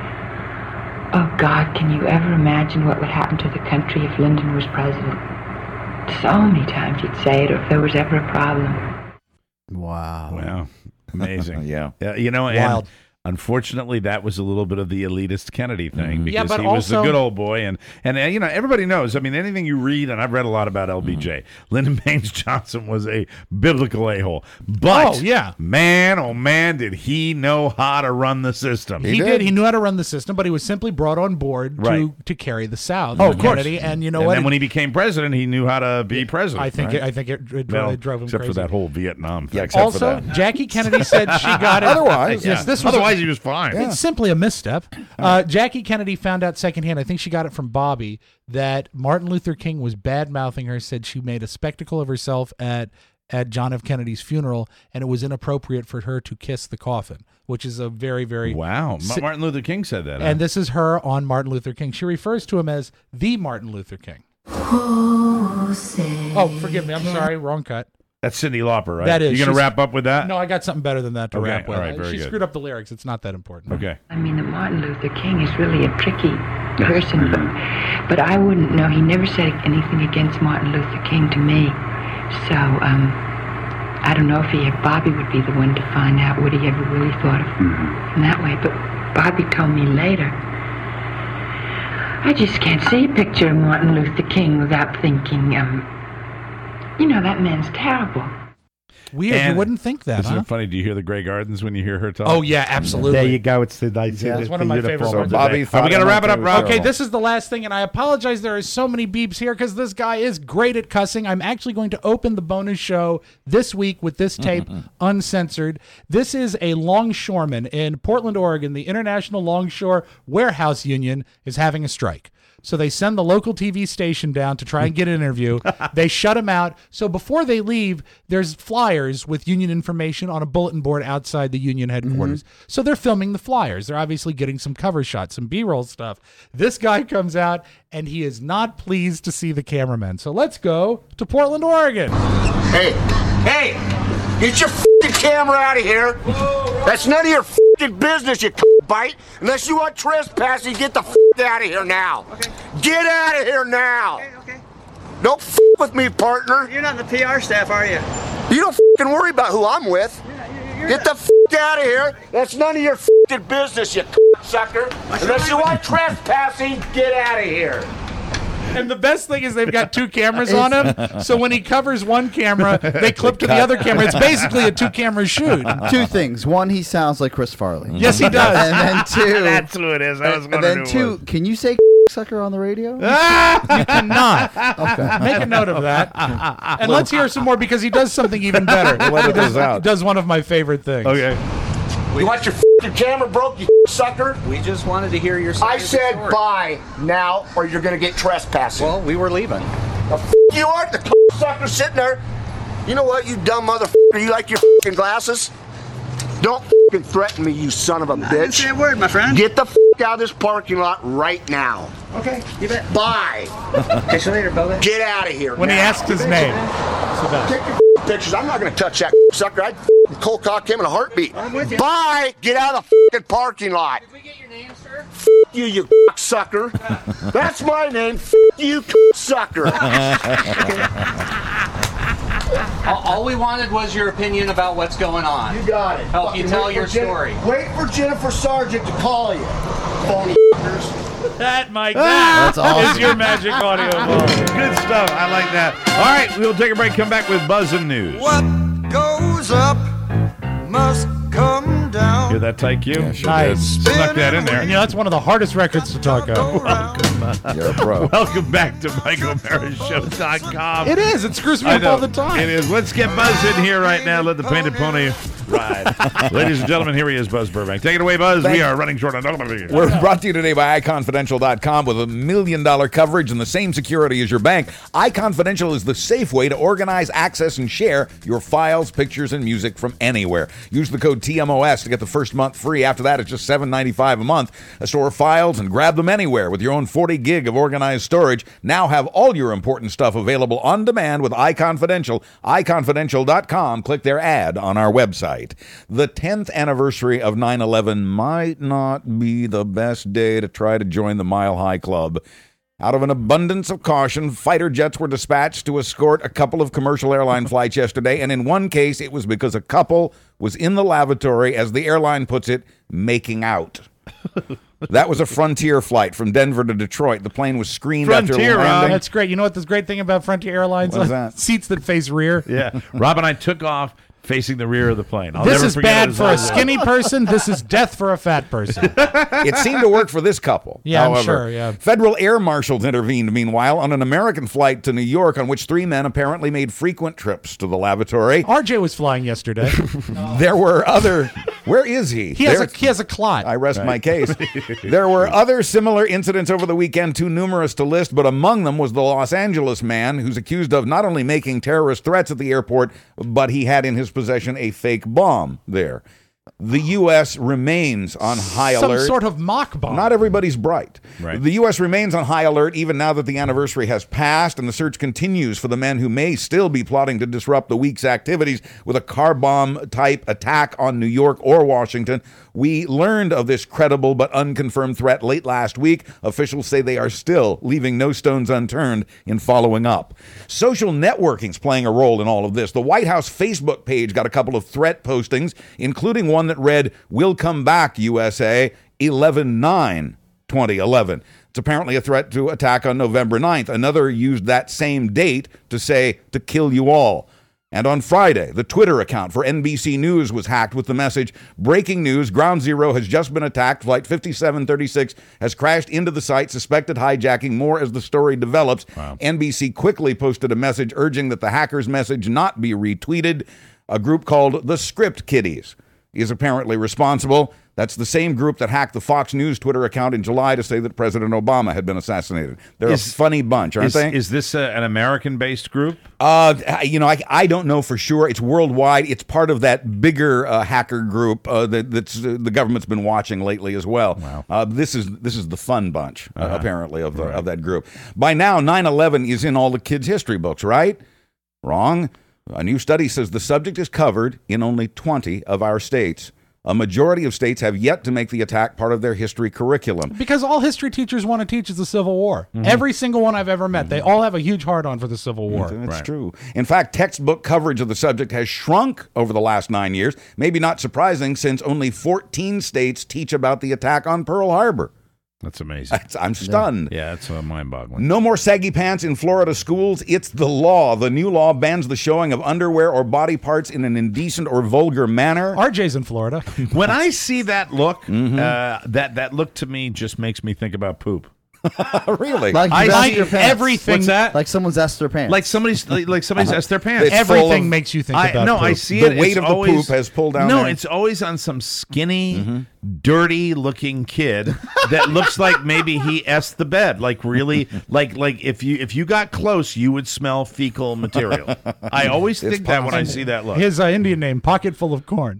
oh, God, can you ever imagine what would happen to the country if Lyndon was president? So many times he'd say it, or if there was ever a problem. Wow. Wow. Amazing. Yeah. Yeah. You know, and Wild. unfortunately, that was a little bit of the elitist Kennedy thing because Yeah, but he was the also- good old boy. And, and, uh, you know, everybody knows. I mean, anything you read, and I've read a lot about L B J, Lyndon Baines Johnson was a biblical a-hole. But, Oh, yeah. man, oh, man, did he know how to run the system. He, did. He knew how to run the system, but he was simply brought on board to, Right. to carry the South. Oh, with of course. Kennedy, and you know and what? then when he became president, he knew how to be president. I think right? it, I think it, it, dro- Well, it drove him except crazy. for that whole Vietnam thing. Yeah, except for Also, that. Jackie Kennedy said she got it. Otherwise- yes, Yeah. this was Otherwise, a- he was fine. Yeah. It's simply a misstep. Uh, Jackie Kennedy found out secondhand, I think she got it from Bobby, that Martin Luther King was bad-mouthing her, said she made a spectacle of herself at, at John F. Kennedy's funeral, and it was inappropriate for her to kiss the coffin, which is a very, very... Wow. Ma- si- Martin Luther King said that. huh? And this is her on Martin Luther King. She refers to him as the Martin Luther King. Oh, forgive me. I'm sorry. Wrong cut. That's Cyndi Lauper, right? That is. You going to She's- wrap up with that? No, I got something better than that to Okay, wrap with. all right, very she good. screwed up the lyrics. It's not that important. Okay. I mean, that Martin Luther King is really a tricky person, but, but I wouldn't know. He never said anything against Martin Luther King to me. So, um, I don't know if he, Bobby would be the one to find out what he ever really thought of him in that way. But Bobby told me later, I just can't see a picture of Martin Luther King without thinking, um, you know, that man's terrible. Weird. And you wouldn't think that, Isn't huh? it funny? Do you hear the Grey Gardens when you hear her talk? Oh, yeah, absolutely. There you go. It's the nice. Yeah, it's one of my favorite So parts. Bobby All thought right, we got to it wrap it might up, be Rob. Okay, this is the last thing, and I apologize. There are so many beeps here because this guy is great at cussing. I'm actually going to open the bonus show this week with this tape, uncensored. This is a longshoreman in Portland, Oregon. The International Longshore Warehouse Union is having a strike. So they send the local T V station down to try and get an interview. They shut him out. So before they leave, there's flyers with union information on a bulletin board outside the union headquarters. So they're filming the flyers. They're obviously getting some cover shots, some B-roll stuff. This guy comes out, and he is not pleased to see the cameraman. So let's go to Portland, Oregon. Hey, hey, get your f***ing camera out of here. That's none of your f***ing business, you bite. Unless you want trespassing, get the f*** out of here now. Okay. Get out of here now. Okay, okay. Don't f*** with me, partner. You're not in the P R staff, are you? You don't f***ing worry about who I'm with. Get the f*** out of here. That's none of your f***ing business, you sucker. Unless you want trespassing, get out of here. And the best thing is they've got two cameras on him. So when he covers one camera, they clip to the other camera. It's basically a two-camera shoot. Two things. One, he sounds like Chris Farley. Yes, he does. And then two. That's who it is. I was and wondering then who it two, was. can you say sucker on the radio? You cannot. Okay. Make a note of that. And let's hear some more because he does something even better. We'll edit He does, this out. he does one of my favorite things. Okay. You want your f***ing camera broke, you sucker? We just wanted to hear your side I of the said story. bye now, or you're gonna get trespassing. Well, we were leaving. The f*** you are, the sucker sitting there. You know what, you dumb motherfucker? You like your f***ing glasses? Don't f***ing threaten me, you son of a bitch. I didn't say a word, my friend. Get the f*** out of this parking lot right now. Okay, you bet. Bye. Catch you later, brother. Get out of here. When he now. asks his name. It's the best. Take your f***ing pictures. I'm not gonna touch that sucker. I'd f***ing cold cock him in a heartbeat. I'm with you. Bye. Get out of the f***ing parking lot. Did we get your name, sir? F*** you, you sucker. That's my name. F you, sucker. All, all we wanted was your opinion about what's going on. You got it. Help you Fucking tell wait your for Jen- story. Wait for Jennifer Sargent to call you. Phony fuckers. That, Mike, Ah! that That's awesome. is your magic audio ball. Good stuff. I like that. All right, we'll take a break. Come back with Buzz and News. What goes up must come down. Hear that tight cue? Nice. Snuck that in there. And, you know, that's one of the hardest records to talk about. Welcome, You're a pro. Welcome back to Mike O'Mara Show dot com. It is. It screws me I up know. all the time. It is. Let's get Buzz in here right now. Let the painted pony ride. Ladies and gentlemen, here he is, Buzz Burbank. Take it away, Buzz. Thank we you. are running short on television. We're brought to you today by i confidential dot com with a million dollar coverage and the same security as your bank. iConfidential is the safe way to organize, access, and share your files, pictures, and music from anywhere. Use the code T M O S to get the first month free. After that, it's just seven ninety-five a month. Store files and grab them anywhere with your own forty gig of organized storage. Now have all your important stuff available on demand with iConfidential. i confidential dot com. Click their ad on our website. The tenth anniversary of nine eleven might not be the best day to try to join the Mile High Club. Out of an abundance of caution, fighter jets were dispatched to escort a couple of commercial airline flights yesterday, and in one case, it was because a couple was in the lavatory, as the airline puts it, making out. That was a Frontier flight from Denver to Detroit. The plane was screened after Frontier, landing. that's great. You know what the great thing about Frontier Airlines? What is that? Seats that face rear. Yeah. Rob and I took off facing the rear of the plane. I'll this never is forget it bad as for long a as I- skinny person. This is death for a fat person. It seemed to work for this couple. Yeah, I'm however. sure, yeah. Federal air marshals intervened, meanwhile, on an American flight to New York on which three men apparently made frequent trips to the lavatory. R J was flying yesterday. There were other... Where is he? He has, There- a, he has a clot. I rest my case. There were other similar incidents over the weekend, too numerous to list, but among them was the Los Angeles man who's accused of not only making terrorist threats at the airport, but he had in his possession a fake bomb there. The U S remains on high Some alert. sort of mock bomb. Not everybody's bright. Right. The U S remains on high alert even now that the anniversary has passed, and the search continues for the men who may still be plotting to disrupt the week's activities with a car bomb type attack on New York or Washington. We learned of this credible but unconfirmed threat late last week. Officials say they are still leaving no stones unturned in following up. Social networking's playing a role in all of this. The White House Facebook page got a couple of threat postings, including one that read, "We'll come back, U S A, eleven nine twenty eleven. It's apparently a threat to attack on November ninth. Another used that same date to say, "to kill you all." And on Friday, the Twitter account for N B C News was hacked with the message, "Breaking news, Ground Zero has just been attacked. Flight fifty-seven thirty-six has crashed into the site. Suspected hijacking. More as the story develops." Wow. N B C quickly posted a message urging that the hacker's message not be retweeted. A group called the Script Kiddies is apparently responsible. That's the same group that hacked the Fox News Twitter account in July to say that President Obama had been assassinated. They're Is- a funny bunch, aren't Is, they? is this a, an American-based group? Uh, you know, I, I don't know for sure. It's worldwide. It's part of that bigger uh, hacker group uh, that that's uh, the government's been watching lately as well. Wow. Uh, this is this is the fun bunch uh, Uh-huh. apparently of the, of that group. By now, nine eleven is in all the kids' history books, right? Wrong. A new study says the subject is covered in only twenty of our states. A majority of states have yet to make the attack part of their history curriculum. Because all history teachers want to teach is the Civil War. Mhm. Every single one I've ever met, they all have a huge hard-on for the Civil War. That's true. In fact, textbook coverage of the subject has shrunk over the last nine years. Maybe not surprising, since only fourteen states teach about the attack on Pearl Harbor. That's amazing. That's- I'm stunned. Yeah, that's uh, mind-boggling. No more saggy pants in Florida schools. It's the law. The new law bans the showing of underwear or body parts in an indecent or vulgar manner. R J's in Florida. When I see that look, Mm-hmm. uh, that that look to me just makes me think about poop. Really? Like I you've asked see your pants. everything. What's that? Like someone's asked their pants. Like somebody's like, like somebody's Uh-huh. asked their pants. It's full Everything of- makes you think I, about no, poop. I see The it. weight It's of the always, poop has pulled down No, there. it's always on some skinny, dirty-looking kid that looks like maybe he essed the bed. Like really, like like if you if you got close, you would smell fecal material. I always It's think that when I possible. see that look. His uh, Indian name, Pocket Full of Corn.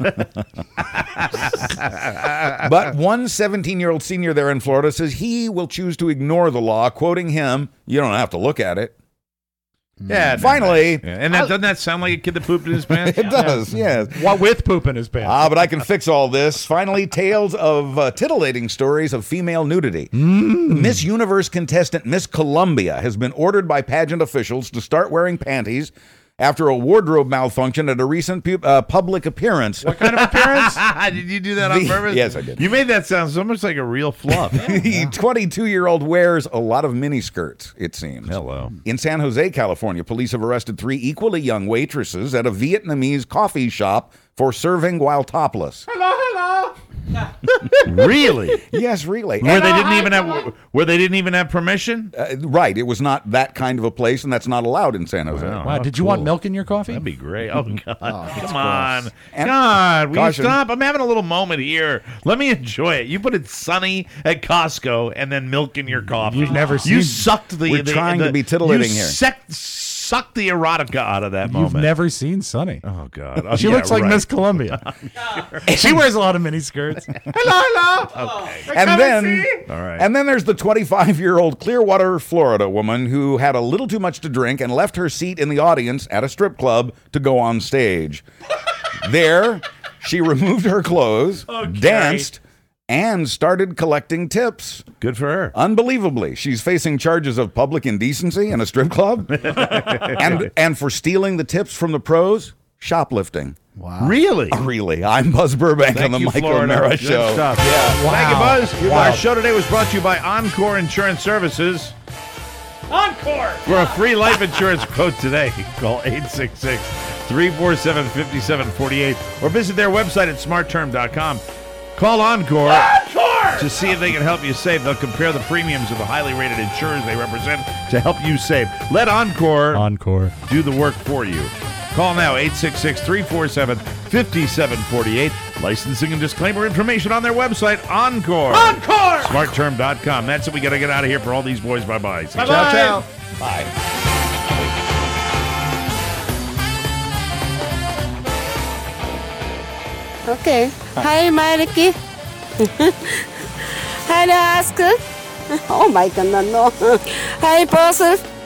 But one seventeen-year-old senior there in Florida says he will choose to ignore the law, quoting him, "You don't have to look at it." Yeah, Finally. Yeah. And that, doesn't that sound like a kid that pooped in his pants? It does, yes. What with poop in his pants? Ah, but I can fix all this. Finally, tales of uh, titillating stories of female nudity. Mm. Miss Universe contestant Miss Columbia has been ordered by pageant officials to start wearing panties after a wardrobe malfunction at a recent pu- uh, public appearance. What kind of appearance? Did you do that on The- purpose? Yes, I did. You made that sound so much like a real fluff. The twenty-two-year-old wears a lot of miniskirts, it seems. Hello. In San Jose, California, police have arrested three equally young waitresses at a Vietnamese coffee shop for serving while topless. Hello, hello. Really? Yes, really. Where And- they didn't even have where they didn't even have permission? Uh, right. It was not that kind of a place, and that's not allowed in San Jose. Wow. Wow, did you want milk in your coffee? That'd be great. Oh God! Come on, And- God! Will Caution. you stop? I'm having a little moment here. Let me enjoy it. You put it sunny at Costco and then milk in your coffee. You've never You seen- sucked the. We're the- trying the- to be titillating you here. Sec- sucked the erotica out of that You've moment. never seen Sunny. Oh God! Oh, She yeah, looks like right. Miss Columbia. She wears a lot of mini skirts. Hello, hello. Okay. And Come then, and see. All right. and then there's the twenty-five-year-old Clearwater, Florida woman who had a little too much to drink and left her seat in the audience at a strip club to go on stage. There, she removed her clothes, Okay. danced, and started collecting tips. Good for her. Unbelievably, she's facing charges of public indecency in a strip club and and for stealing the tips from the pros, shoplifting. Wow. Really? Really, I'm Buzz Burbank Thank on the you, Michael Florida. Mara Good Show. stuff. Yeah. Thank you, Wow. Buzz. Wow. Our show today was brought to you by Encore Insurance Services. Encore. For a free life insurance quote today, call eight six six, three four seven, five seven four eight or visit their website at smart term dot com. Call Encore, Encore to see if they can help you save. They'll compare the premiums of the highly rated insurers they represent to help you save. Let Encore, Encore do the work for you. Call now, eight six six, three four seven, five seven four eight. Licensing and disclaimer information on their website, Encore. Encore. smart term dot com. That's it. We got to get out of here for all these boys. Bye-bye. Bye-bye. Ciao, ciao. Bye. Okay. Hi, Mariki. Hi, Oscar. Oh my God, no. Hi, Joseph.